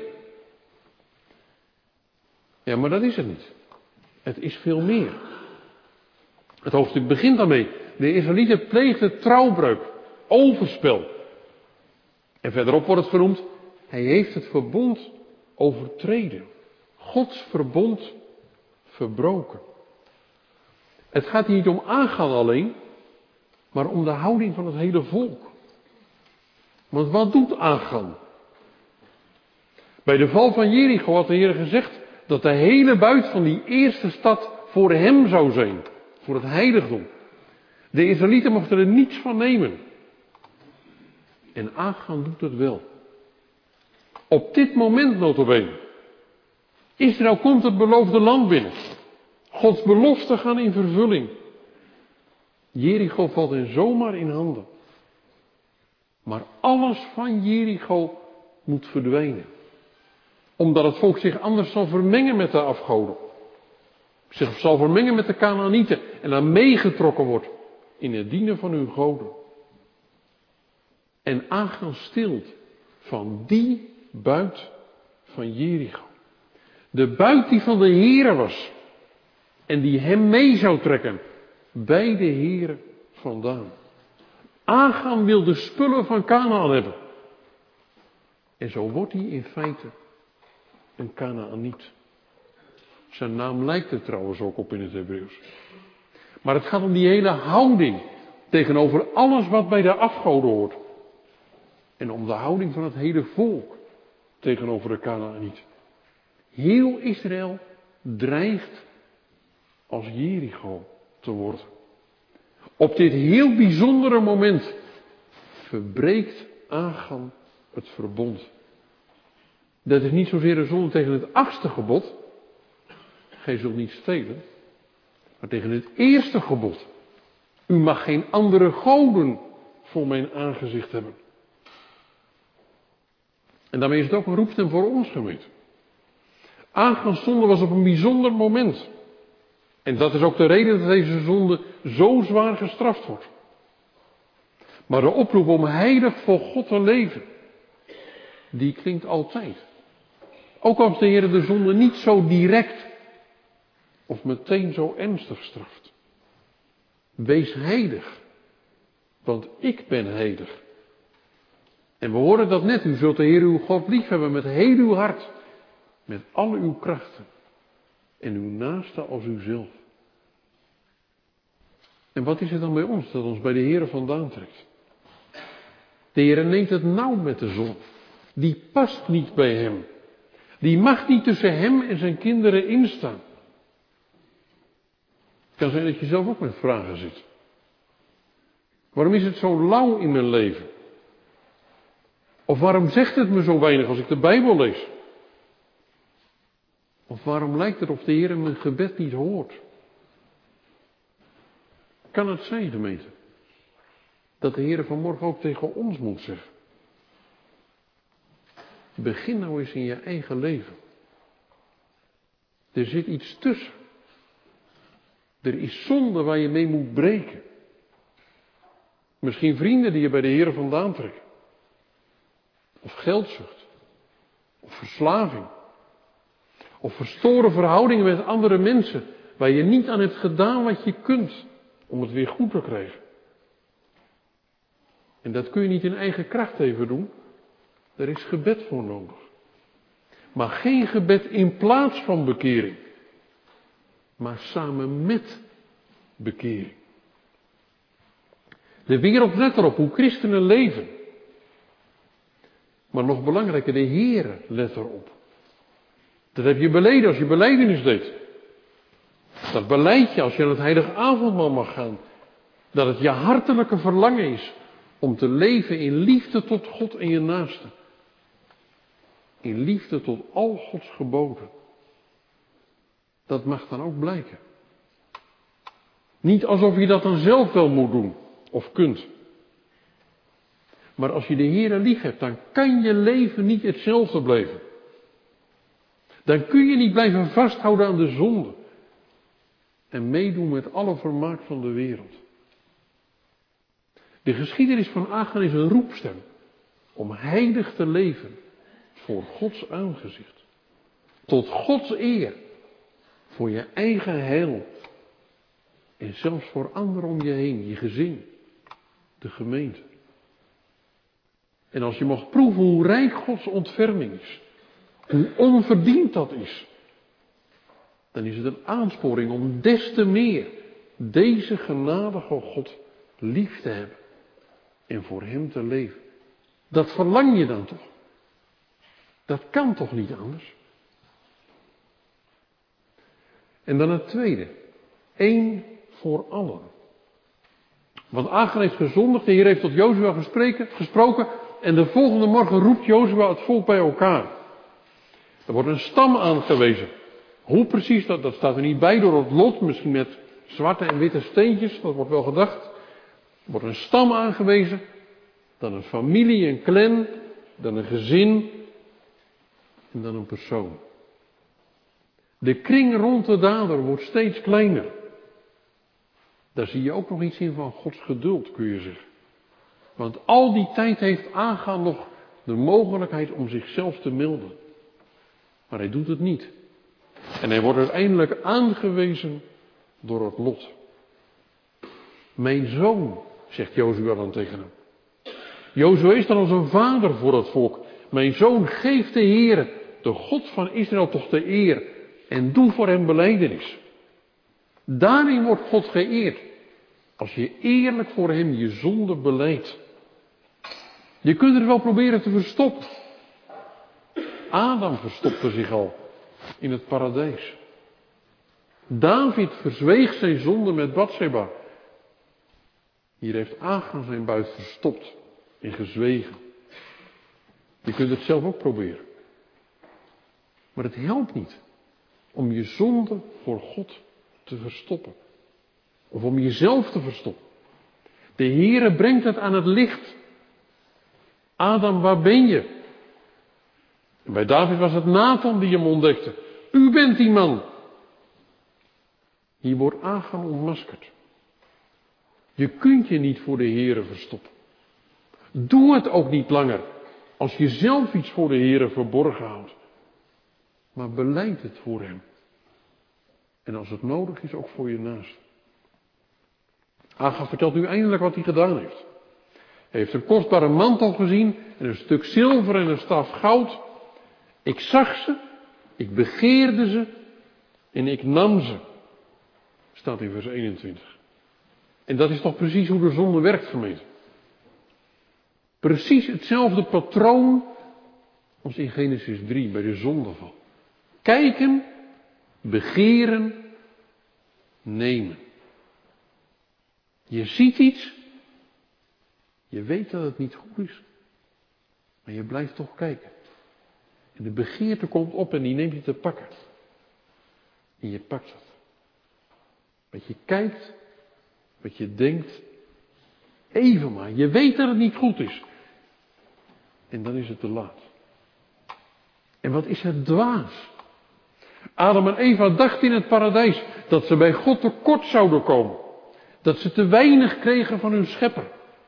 Ja, maar dat is het niet. Het is veel meer. Het hoofdstuk begint daarmee. De Israëlieten pleegden trouwbreuk, overspel. En verderop wordt het genoemd, hij heeft het verbond overtreden. Gods verbond verbroken. Het gaat hier niet om Achan alleen, maar om de houding van het hele volk. Want wat doet Achan? Bij de val van Jericho had de Heer gezegd dat de hele buit van die eerste stad voor hem zou zijn. Voor het heiligdom. De Israëlieten mochten er niets van nemen. En Achan doet het wel. Op dit moment nota bene. Israël komt het beloofde land binnen. Gods beloften gaan in vervulling. Jericho valt hen zomaar in handen. Maar alles van Jericho moet verdwijnen. Omdat het volk zich anders zal vermengen met de afgoden. Zich zal vermengen met de Kanaanieten. En dan meegetrokken wordt in het dienen van hun goden. En Achan stilt van die buit van Jericho. De buit die van de Heere was. En die hem mee zou trekken. Bij de Heere vandaan. Achan wil de spullen van Kanaan hebben. En zo wordt hij in feite een Kanaaniet. Zijn naam lijkt er trouwens ook op in het Hebreeuws. Maar het gaat om die hele houding tegenover alles wat bij de afgoden hoort. En om de houding van het hele volk tegenover de Kanaaniet. Heel Israël dreigt als Jericho te worden. Op dit heel bijzondere moment verbreekt Achan het verbond. Dat is niet zozeer een zonde tegen het 8e gebod. Gij zult niet stelen. Maar tegen het eerste gebod. U mag geen andere goden voor mijn aangezicht hebben. En daarmee is het ook een roepstem voor ons, gemeente. Achan's zonde was op een bijzonder moment. En dat is ook de reden dat deze zonde zo zwaar gestraft wordt. Maar de oproep om heilig voor God te leven, die klinkt altijd. Ook als de Heer de zonde niet zo direct of meteen zo ernstig straft. Wees heilig, want ik ben heilig. En we horen dat net, u zult de Heer uw God liefhebben met heel uw hart, met al uw krachten en uw naaste als uzelf. En wat is het dan bij ons dat ons bij de Heer vandaan trekt? De Heer neemt het nauw met de zon. Die past niet bij hem. Die mag niet tussen hem en zijn kinderen instaan. Het kan zijn dat je zelf ook met vragen zit. Waarom is het zo lauw in mijn leven? Of waarom zegt het me zo weinig als ik de Bijbel lees? Of waarom lijkt het of de Heer mijn gebed niet hoort? Kan het zijn, gemeente, dat de Heer vanmorgen ook tegen ons moet zeggen? Begin nou eens in je eigen leven. Er zit iets tussen. Er is zonde waar je mee moet breken. Misschien vrienden die je bij de Heer vandaan trekken. Of geldzucht. Of verslaving. Of verstoren verhoudingen met andere mensen, waar je niet aan hebt gedaan wat je kunt om het weer goed te krijgen. En dat kun je niet in eigen kracht even doen. Er is gebed voor nodig. Maar geen gebed in plaats van bekering. Maar samen met bekering. De wereld let erop hoe christenen leven. Maar nog belangrijker, de Heer let erop. Dat heb je beleden als je belijdenis deed. Dat beleid je als je aan het heilige avondmaal mag gaan. Dat het je hartelijke verlangen is om te leven in liefde tot God en je naaste. In liefde tot al Gods geboden. Dat mag dan ook blijken. Niet alsof je dat dan zelf wel moet doen of kunt. Maar als je de Heere lief hebt, dan kan je leven niet hetzelfde blijven. Dan kun je niet blijven vasthouden aan de zonde. En meedoen met alle vermaak van de wereld. De geschiedenis van Achan is een roepstem om heilig te leven voor Gods aangezicht. Tot Gods eer. Voor je eigen heil. En zelfs voor anderen om je heen, je gezin, de gemeente. En als je mag proeven hoe rijk Gods ontferming is, hoe onverdiend dat is, dan is het een aansporing om des te meer deze genadige God lief te hebben en voor hem te leven. Dat verlang je dan toch? Dat kan toch niet anders? En dan het tweede. Eén voor allen. Want Achan heeft gezondigd, de Heer heeft tot Jozua gesproken en de volgende morgen roept Jozua het volk bij elkaar. Er wordt een stam aangewezen. Hoe precies, dat staat er niet bij door het lot, misschien met zwarte en witte steentjes, dat wordt wel gedacht. Er wordt een stam aangewezen, dan een familie, een clan, dan een gezin en dan een persoon. De kring rond de dader wordt steeds kleiner. Daar zie je ook nog iets in van Gods geduld, kun je zeggen. Want al die tijd heeft Achan nog de mogelijkheid om zichzelf te melden. Maar hij doet het niet. En hij wordt uiteindelijk aangewezen door het lot. Mijn zoon, zegt Jozua dan tegen hem. Jozua is dan als een vader voor het volk. Mijn zoon, geef de Heere, de God van Israël, toch de eer. En doe voor hem belijdenis. Daarin wordt God geëerd. Als je eerlijk voor hem je zonde belijdt. Je kunt het wel proberen te verstoppen. Adam verstopte zich al in het paradijs. David verzweeg zijn zonde met Batseba. Hier heeft Achan zijn buit verstopt en gezwegen. Je kunt het zelf ook proberen. Maar het helpt niet om je zonde voor God te verstoppen. Of om jezelf te verstoppen. De Heere brengt het aan het licht. Adam, waar ben je? En bij David was het Nathan die hem ontdekte. U bent die man. Hier wordt Achan ontmaskerd. Je kunt je niet voor de Heere verstoppen. Doe het ook niet langer als je zelf iets voor de Heere verborgen houdt. Maar belijd het voor hem. En als het nodig is, ook voor je naast. Agab vertelt nu eindelijk wat hij gedaan heeft. Hij heeft een kostbare mantel gezien en een stuk zilver en een staf goud. Ik zag ze, ik begeerde ze en ik nam ze. Staat in vers 21. En dat is toch precies hoe de zonde werkt, gemeente. Precies hetzelfde patroon als in Genesis 3 bij de zondeval. Kijken, begeren, nemen. Je ziet iets, je weet dat het niet goed is, maar je blijft toch kijken. En de begeerte komt op en die neemt je te pakken. En je pakt het. Wat je kijkt, wat je denkt, even maar. Je weet dat het niet goed is. En dan is het te laat. En wat is het dwaas? Adam en Eva dachten in het paradijs dat ze bij God tekort zouden komen. Dat ze te weinig kregen van hun schepper.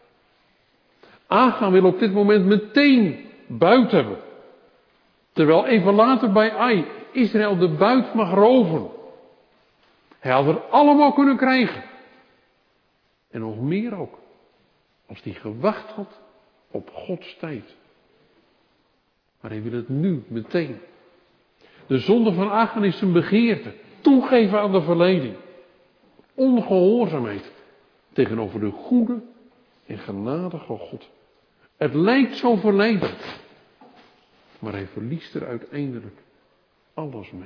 Agam wil op dit moment meteen buit hebben. Terwijl even later bij Ai Israël de buit mag roven. Hij had er allemaal kunnen krijgen. En nog meer ook. Als hij gewacht had op Gods tijd. Maar hij wil het nu, meteen. De zonde van Agam is zijn begeerte. Toegeven aan de verleiding. Ongehoorzaamheid tegenover de goede en genadige God. Het lijkt zo verleidend. Maar hij verliest er uiteindelijk alles mee.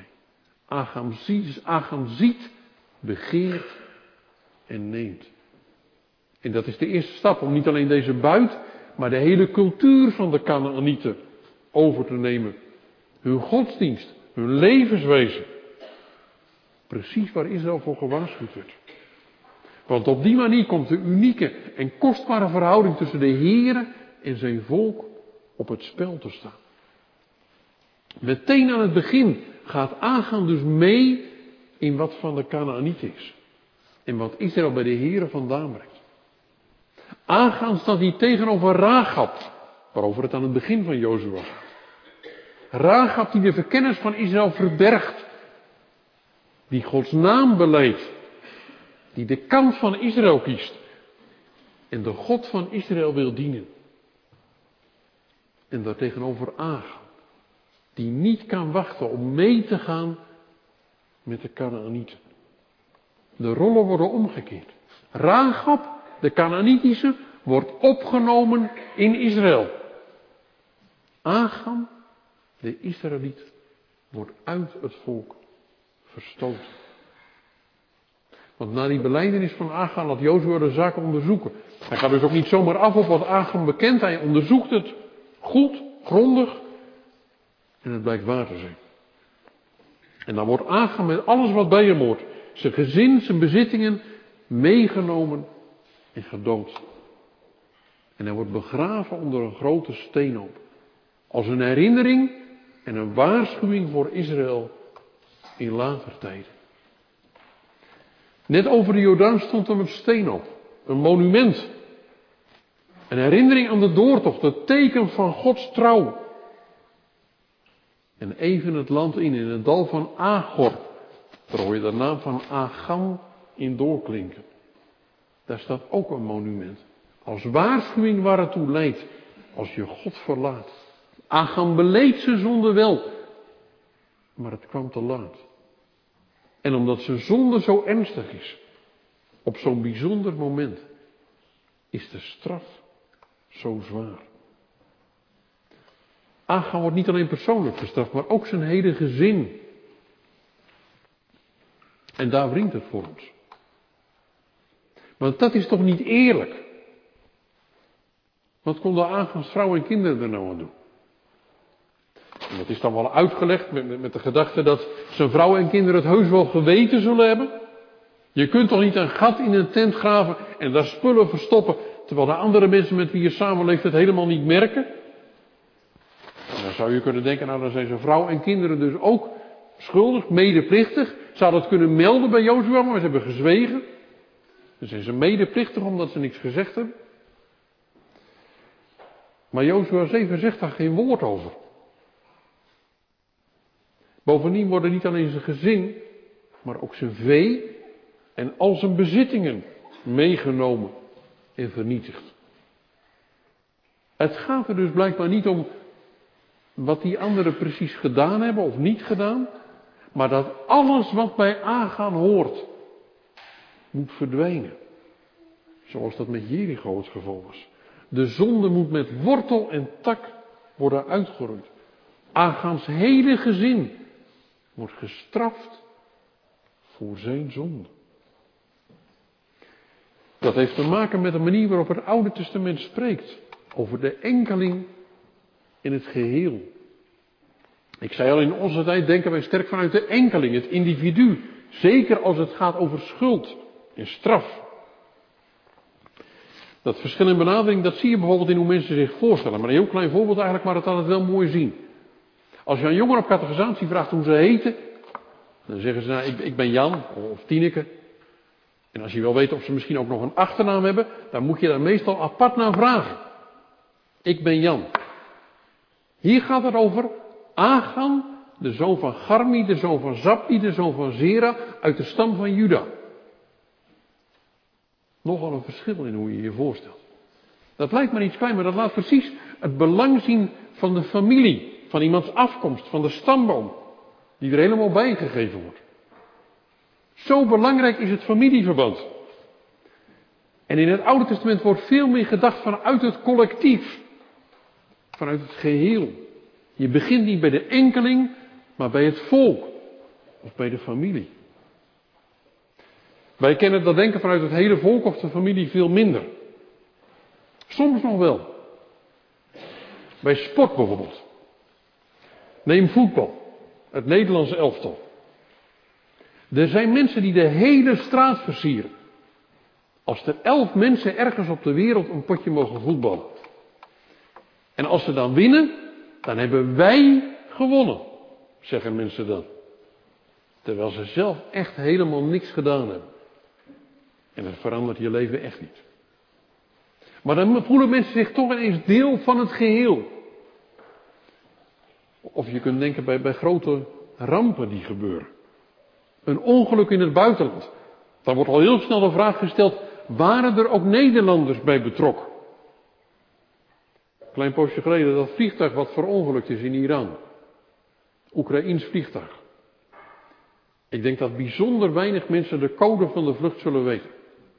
Agam ziet, begeert en neemt. En dat is de eerste stap om niet alleen deze buit, maar de hele cultuur van de Kanaanieten over te nemen. Hun godsdienst, hun levenswezen. Precies waar Israël voor gewaarschuwd werd. Want op die manier komt de unieke en kostbare verhouding tussen de Heere en zijn volk op het spel te staan. Meteen aan het begin gaat Agam dus mee in wat van de Kanaanieten is. En wat Israël bij de Heere vandaan brengt. Agam staat hier tegenover Rachab, waarover het aan het begin van Jozua gaat. Rachab die de verkennis van Israël verbergt. Die Gods naam belijdt. Die de kant van Israël kiest. En de God van Israël wil dienen. En daartegenover Agam. Die niet kan wachten om mee te gaan met de Kanaanieten. De rollen worden omgekeerd. Rachab, de Kanaanitische, wordt opgenomen in Israël. Agam, de Israëliet, wordt uit het volk verstoten. Want na die belijdenis van Agam laat Jozua de zaak onderzoeken. Hij gaat dus ook niet zomaar af op wat Agam bekent. Hij onderzoekt het goed, grondig. En het blijkt waar te zijn. En dan wordt Agam met alles wat bij hem hoort. Zijn gezin, zijn bezittingen meegenomen en gedood. En hij wordt begraven onder een grote steenhoop. Als een herinnering en een waarschuwing voor Israël in later tijden. Net over de Jordaan stond er een steenhoop. Een monument. Een herinnering aan de doortocht. Het teken van Gods trouw. En even het land in het dal van Agor. Daar hoor je de naam van Agam in doorklinken. Daar staat ook een monument. Als waarschuwing waar het toe leidt. Als je God verlaat. Agam beleed zijn zonde wel. Maar het kwam te laat. En omdat zijn zonde zo ernstig is. Op zo'n bijzonder moment. Is de straf zo zwaar. Agam wordt niet alleen persoonlijk gestraft. Maar ook zijn hele gezin. En daar wringt het voor ons. Want dat is toch niet eerlijk? Wat konden Agams vrouw en kinderen er nou aan doen? En dat is dan wel uitgelegd met de gedachte dat zijn vrouw en kinderen het heus wel geweten zullen hebben. Je kunt toch niet een gat in een tent graven en daar spullen verstoppen, terwijl de andere mensen met wie je samenleeft het helemaal niet merken? En dan zou je kunnen denken, nou dan zijn zijn vrouw en kinderen dus ook schuldig, medeplichtig. Ze hadden het kunnen melden bij Jozua, maar ze hebben gezwegen. Dan zijn ze medeplichtig omdat ze niks gezegd hebben. Maar Jozua 7 zegt daar geen woord over. Bovendien worden niet alleen zijn gezin, maar ook zijn vee en al zijn bezittingen meegenomen en vernietigd. Het gaat er dus blijkbaar niet om wat die anderen precies gedaan hebben of niet gedaan, maar dat alles wat bij Achan hoort, moet verdwijnen. Zoals dat met Jericho het geval was. De zonde moet met wortel en tak worden uitgeroeid. Achans hele gezin wordt gestraft voor zijn zonde. Dat heeft te maken met de manier waarop het Oude Testament spreekt. Over de enkeling in het geheel. Ik zei al, in onze tijd denken wij sterk vanuit de enkeling, het individu. Zeker als het gaat over schuld en straf. Dat verschil in benadering, dat zie je bijvoorbeeld in hoe mensen zich voorstellen. Maar een heel klein voorbeeld eigenlijk, maar dat laat het wel mooi zien. Als je aan jongeren op catechisatie vraagt hoe ze heten, dan zeggen ze, nou, ik ben Jan of Tineke. En als je wil weten of ze misschien ook nog een achternaam hebben, dan moet je daar meestal apart naar vragen. Ik ben Jan. Hier gaat het over Achan, de zoon van Garmi, de zoon van Zabdi, de zoon van Zera, uit de stam van Juda. Nogal een verschil in hoe je je voorstelt. Dat lijkt maar iets klein, maar dat laat precies het belang zien van de familie, van iemands afkomst, van de stamboom, die er helemaal bij gegeven wordt. Zo belangrijk is het familieverband. En in het Oude Testament wordt veel meer gedacht vanuit het collectief, vanuit het geheel. Je begint niet bij de enkeling, maar bij het volk of bij de familie. Wij kennen dat denken vanuit het hele volk of de familie veel minder. Soms nog wel. Bij sport bijvoorbeeld. Neem voetbal, het Nederlandse elftal. Er zijn mensen die de hele straat versieren. Als er 11 mensen ergens op de wereld een potje mogen voetballen. En als ze dan winnen, dan hebben wij gewonnen, zeggen mensen dan. Terwijl ze zelf echt helemaal niks gedaan hebben. En dat verandert je leven echt niet. Maar dan voelen mensen zich toch ineens deel van het geheel. Of je kunt denken bij grote rampen die gebeuren. Een ongeluk in het buitenland. Dan wordt al heel snel de vraag gesteld, waren er ook Nederlanders bij betrokken? Een klein poosje geleden dat vliegtuig wat verongelukt is in Iran. Oekraïens vliegtuig. Ik denk dat bijzonder weinig mensen de code van de vlucht zullen weten.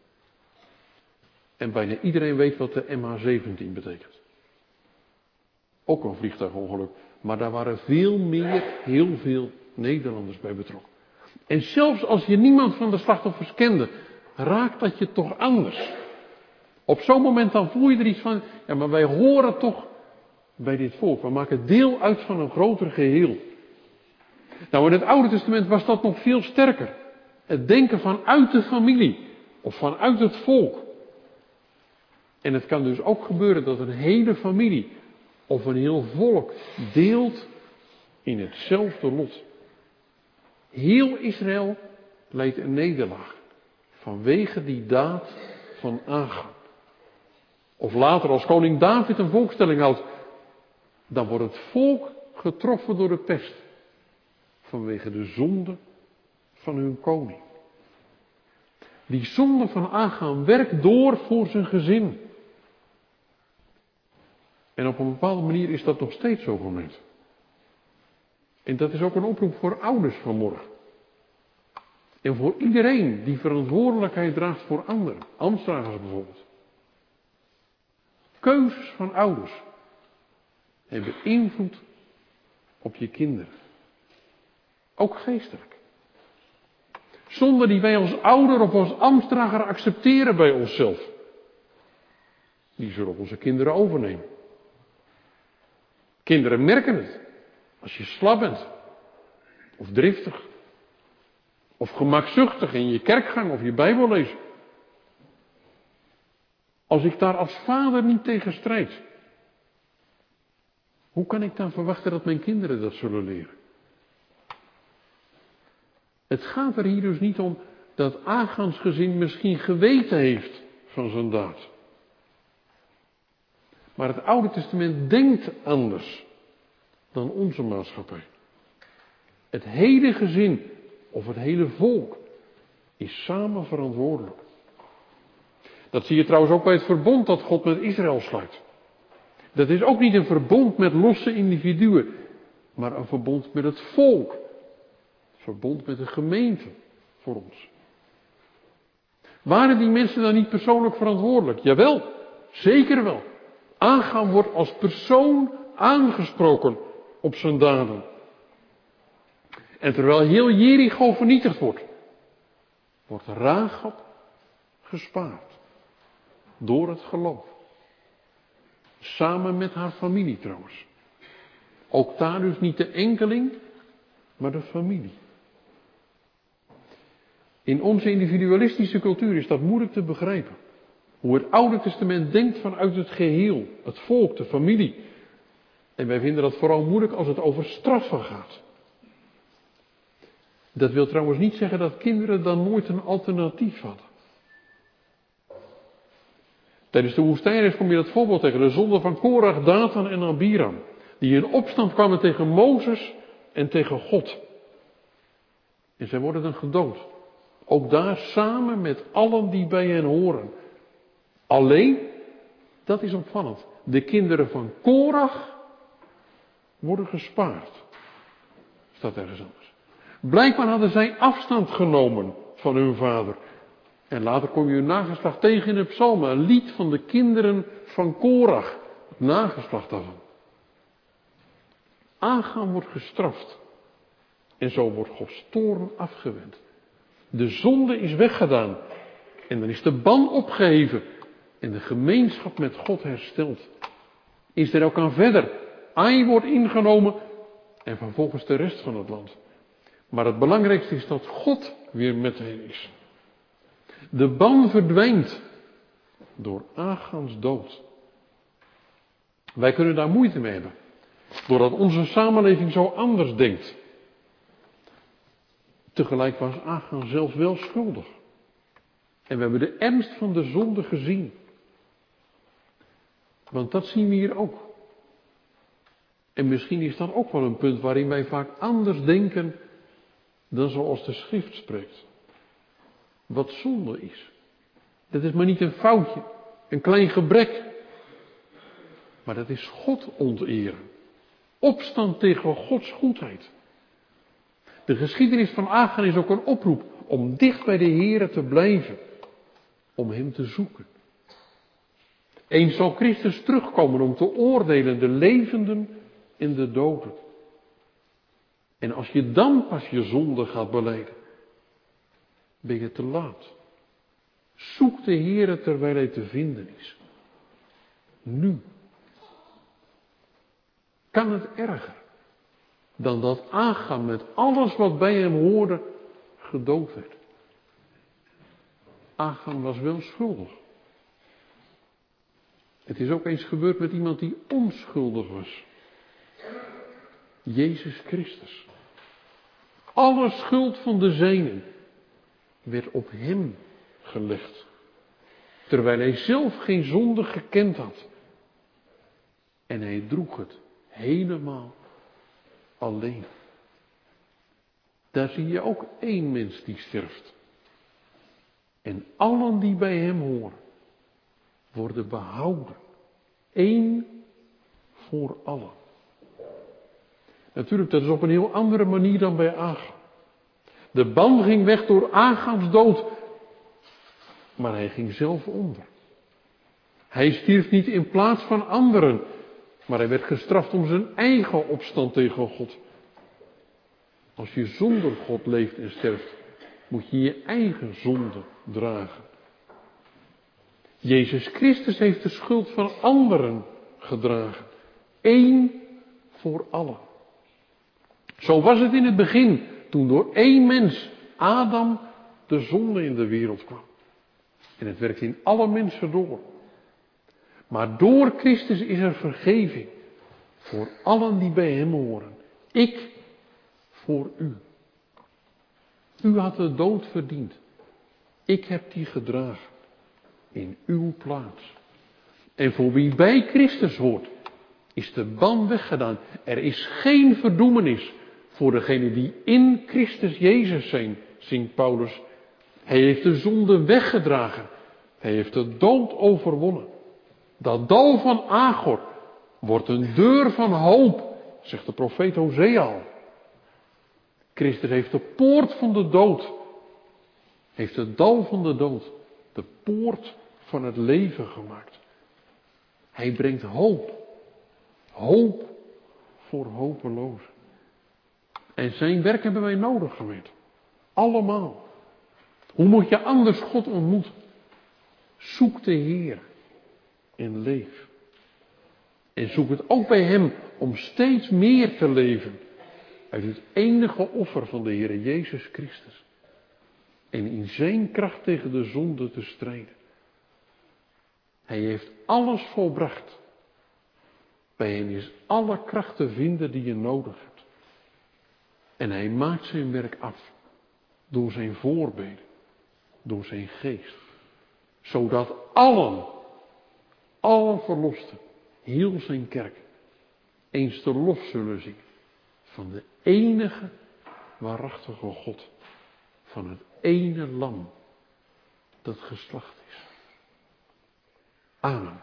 En bijna iedereen weet wat de MH17 betekent. Ook een vliegtuigongeluk. Maar daar waren veel meer, heel veel Nederlanders bij betrokken. En zelfs als je niemand van de slachtoffers kende, raakt dat je toch anders. Op zo'n moment dan voel je er iets van, ja, maar wij horen toch bij dit volk. We maken deel uit van een groter geheel. Nou, in het Oude Testament was dat nog veel sterker. Het denken vanuit de familie of vanuit het volk. En het kan dus ook gebeuren dat een hele familie of een heel volk deelt in hetzelfde lot. Heel Israël leidt een nederlaag vanwege die daad van Achan. Of later als koning David een volkstelling houdt, dan wordt het volk getroffen door de pest vanwege de zonde van hun koning. Die zonde van Achan werkt door voor zijn gezin. En op een bepaalde manier is dat nog steeds zo gemeend. En dat is ook een oproep voor ouders vanmorgen. En voor iedereen die verantwoordelijkheid draagt voor anderen. Ambtsdragers bijvoorbeeld. Keuzes van ouders hebben invloed op je kinderen. Ook geestelijk. Zonde die wij als ouder of als ambtsdrager accepteren bij onszelf. Die zullen onze kinderen overnemen. Kinderen merken het. Als je slap bent. Of driftig. Of gemakzuchtig in je kerkgang of je Bijbel lezen. Als ik daar als vader niet tegen strijd. Hoe kan ik dan verwachten dat mijn kinderen dat zullen leren? Het gaat er hier dus niet om dat Achans gezin misschien geweten heeft van zijn daad. Maar het Oude Testament denkt anders dan onze maatschappij. Het hele gezin of het hele volk is samen verantwoordelijk. Dat zie je trouwens ook bij het verbond dat God met Israël sluit. Dat is ook niet een verbond met losse individuen, maar een verbond met het volk. Een verbond met de gemeente voor ons. Waren die mensen dan niet persoonlijk verantwoordelijk? Jawel, zeker wel. Agam wordt als persoon aangesproken op zijn daden. En terwijl heel Jericho vernietigd wordt Rahab gespaard. Door het geloof. Samen met haar familie trouwens. Ook daar dus niet de enkeling, maar de familie. In onze individualistische cultuur is dat moeilijk te begrijpen. Hoe het Oude Testament denkt vanuit het geheel, het volk, de familie. En wij vinden dat vooral moeilijk als het over straffen gaat. Dat wil trouwens niet zeggen dat kinderen dan nooit een alternatief hadden. Tijdens de woestijnreis kom je dat voorbeeld tegen. De zonde van Korach, Datan en Abiram. Die in opstand kwamen tegen Mozes en tegen God. En zij worden dan gedood. Ook daar samen met allen die bij hen horen. Alleen, dat is opvallend. De kinderen van Korach worden gespaard. Staat ergens anders. Blijkbaar hadden zij afstand genomen van hun vader. En later kom je hun nageslacht tegen in de psalmen. Een lied van de kinderen van Korach. Het nageslacht daarvan. Agam wordt gestraft. En zo wordt Gods toorn afgewend. De zonde is weggedaan. En dan is de ban opgeheven. En de gemeenschap met God hersteld. Israël kan verder. Ai wordt ingenomen. En vervolgens de rest van het land. Maar het belangrijkste is dat God weer met hen is. De ban verdwijnt. Door Agams dood. Wij kunnen daar moeite mee hebben. Doordat onze samenleving zo anders denkt. Tegelijk was Agam zelfs wel schuldig. En we hebben de ernst van de zonde gezien. Want dat zien we hier ook. En misschien is dat ook wel een punt waarin wij vaak anders denken dan zoals de schrift spreekt. Wat zonde is. Dat is maar niet een foutje, een klein gebrek. Maar dat is God onteren. Opstand tegen Gods goedheid. De geschiedenis van Agam is ook een oproep om dicht bij de Here te blijven. Om hem te zoeken. Eens zal Christus terugkomen om te oordelen de levenden en de doden. En als je dan pas je zonde gaat belijden, ben je te laat. Zoek de Here terwijl hij te vinden is. Nu. Kan het erger dan dat Agam met alles wat bij hem hoorde gedood werd? Agam was wel schuldig. Het is ook eens gebeurd met iemand die onschuldig was. Jezus Christus. Alle schuld van de zijnen werd op hem gelegd. Terwijl hij zelf geen zonde gekend had. En hij droeg het helemaal alleen. Daar zie je ook één mens die sterft. En allen die bij hem horen, worden behouden. Eén voor allen. Natuurlijk, dat is op een heel andere manier dan bij Agam. De ban ging weg door Agams dood. Maar hij ging zelf onder. Hij stierf niet in plaats van anderen. Maar hij werd gestraft om zijn eigen opstand tegen God. Als je zonder God leeft en sterft, moet je je eigen zonde dragen. Jezus Christus heeft de schuld van anderen gedragen. Eén voor allen. Zo was het in het begin, toen door één mens, Adam, de zonde in de wereld kwam. En het werkt in alle mensen door. Maar door Christus is er vergeving. Voor allen die bij hem horen. Ik voor u. U had de dood verdiend. Ik heb die gedragen. In uw plaats. En voor wie bij Christus hoort, is de ban weggedaan. Er is geen verdoemenis voor degenen die in Christus Jezus zijn, zingt Paulus. Hij heeft de zonde weggedragen. Hij heeft de dood overwonnen. Dat dal van Agor wordt een deur van hoop, zegt de profeet Hosea al. Christus heeft de poort van de dood, heeft het dal van de dood, de poort van het leven gemaakt. Hij brengt hoop. Hoop voor hopelozen. En zijn werk hebben wij nodig, gemeente. Allemaal. Hoe moet je anders God ontmoeten? Zoek de Heer en leef. En zoek het ook bij Hem om steeds meer te leven uit het enige offer van de Heer Jezus Christus. En in zijn kracht tegen de zonde te strijden. Hij heeft alles volbracht. Bij hem is alle kracht te vinden die je nodig hebt. En hij maakt zijn werk af. Door zijn voorbeden. Door zijn geest. Zodat alle verlosten, heel zijn kerk, eens de lof zullen zien. Van de enige waarachtige God. Van het ene lam dat geslacht is. Amen.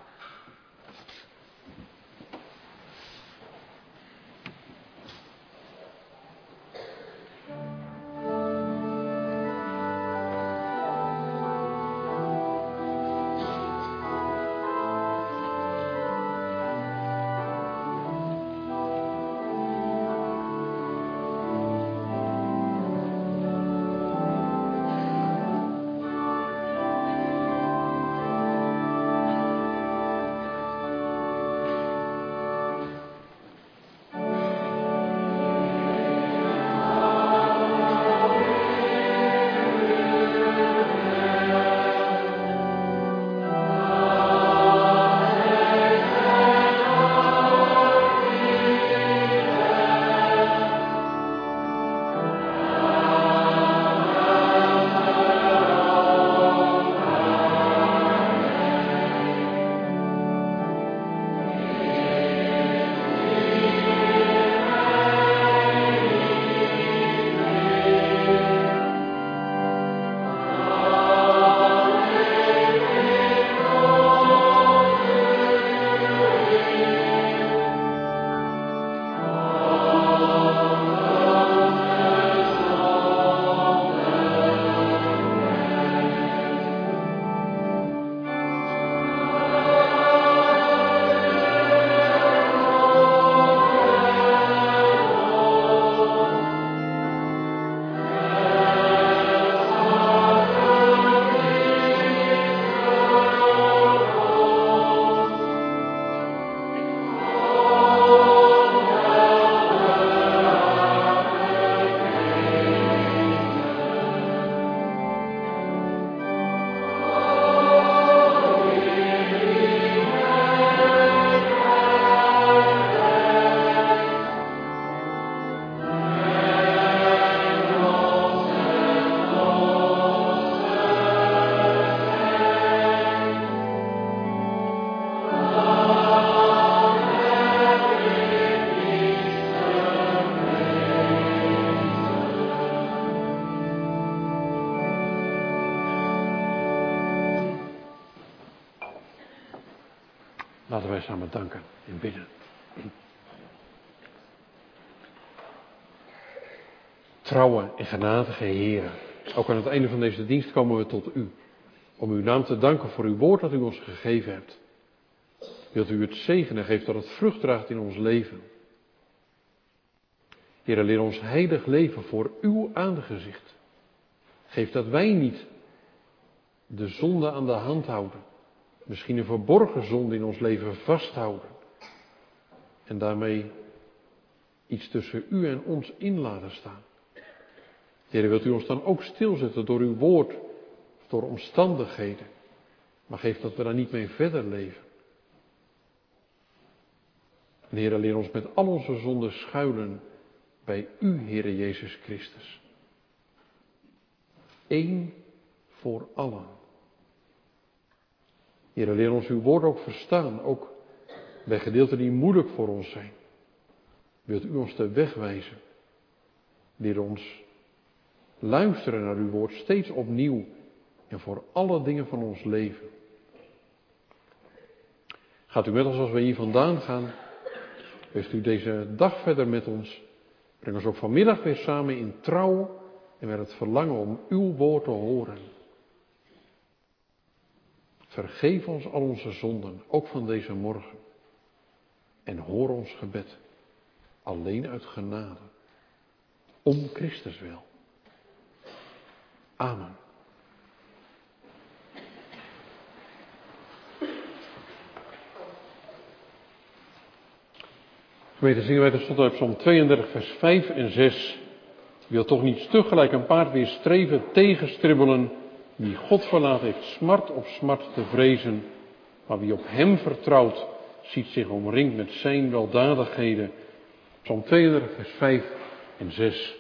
Laten wij samen danken en bidden. Trouwe en genadige Heer, ook aan het einde van deze dienst komen we tot u. Om uw naam te danken voor uw woord dat u ons gegeven hebt. Wilt u het zegenen en geeft dat het vrucht draagt in ons leven. Heer, leer ons heilig leven voor uw aangezicht. Geef dat wij niet de zonde aan de hand houden. Misschien een verborgen zonde in ons leven vasthouden. En daarmee iets tussen u en ons in laten staan. Heer, wilt u ons dan ook stilzetten door uw woord, of door omstandigheden. Maar geef dat we daar niet mee verder leven. En Heer, leer ons met al onze zonden schuilen bij u, Heere Jezus Christus. Eén voor allen. Heere, leer ons uw woord ook verstaan, ook bij gedeelten die moeilijk voor ons zijn. Wilt u ons de weg wijzen? Leer ons luisteren naar uw woord steeds opnieuw en voor alle dingen van ons leven. Gaat u met ons als we hier vandaan gaan? Wees u deze dag verder met ons. Breng ons ook vanmiddag weer samen in trouw en met het verlangen om uw woord te horen. Vergeef ons al onze zonden, ook van deze morgen. En hoor ons gebed, alleen uit genade. Om Christus wil. Amen. Gemeente, zingen wij tenslotte uit Psalm 32, vers 5 en 6. Wil toch niet stug gelijk een paard weer streven, tegenstribbelen. Wie God verlaat heeft smart op smart te vrezen. Maar wie op hem vertrouwt, ziet zich omringd met zijn weldadigheden. Psalm 32, vers 5 en 6.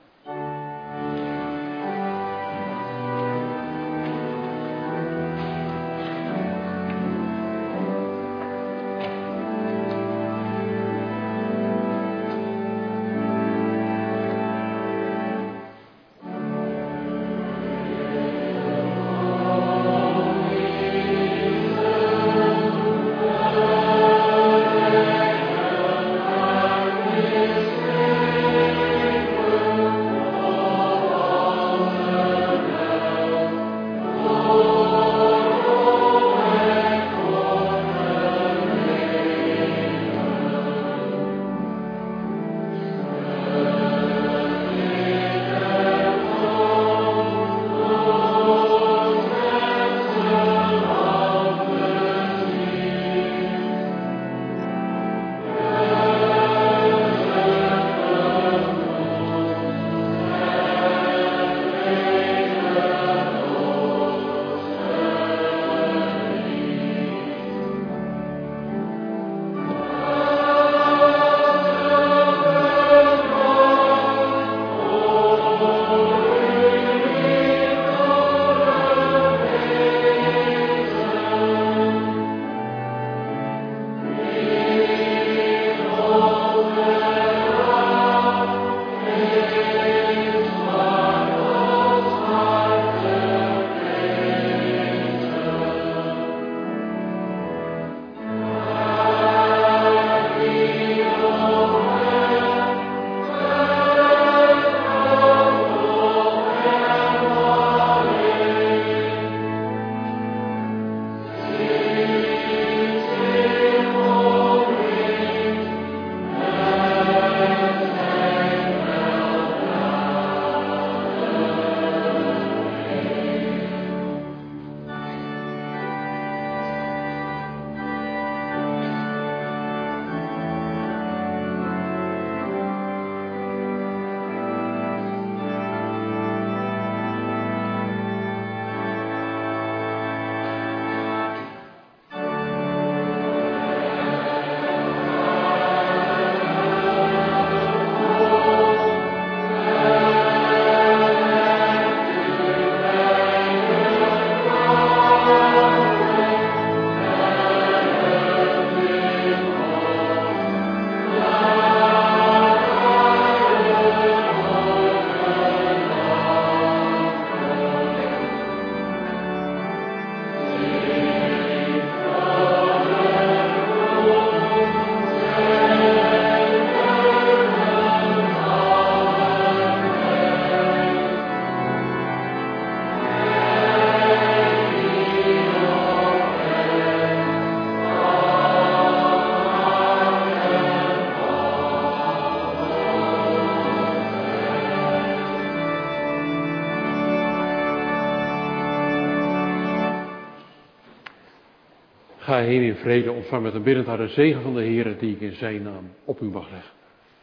Ga heen in vrede, ontvang met een biddend hart de zegen van de Heere die ik in zijn naam op u mag leggen.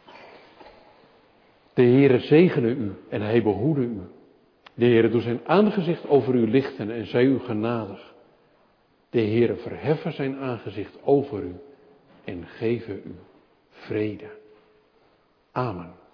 De Heere zegene u en hij behoede u. De Heere doet zijn aangezicht over u lichten en zij u genadig. De Heere verheffen zijn aangezicht over u en geven u vrede. Amen.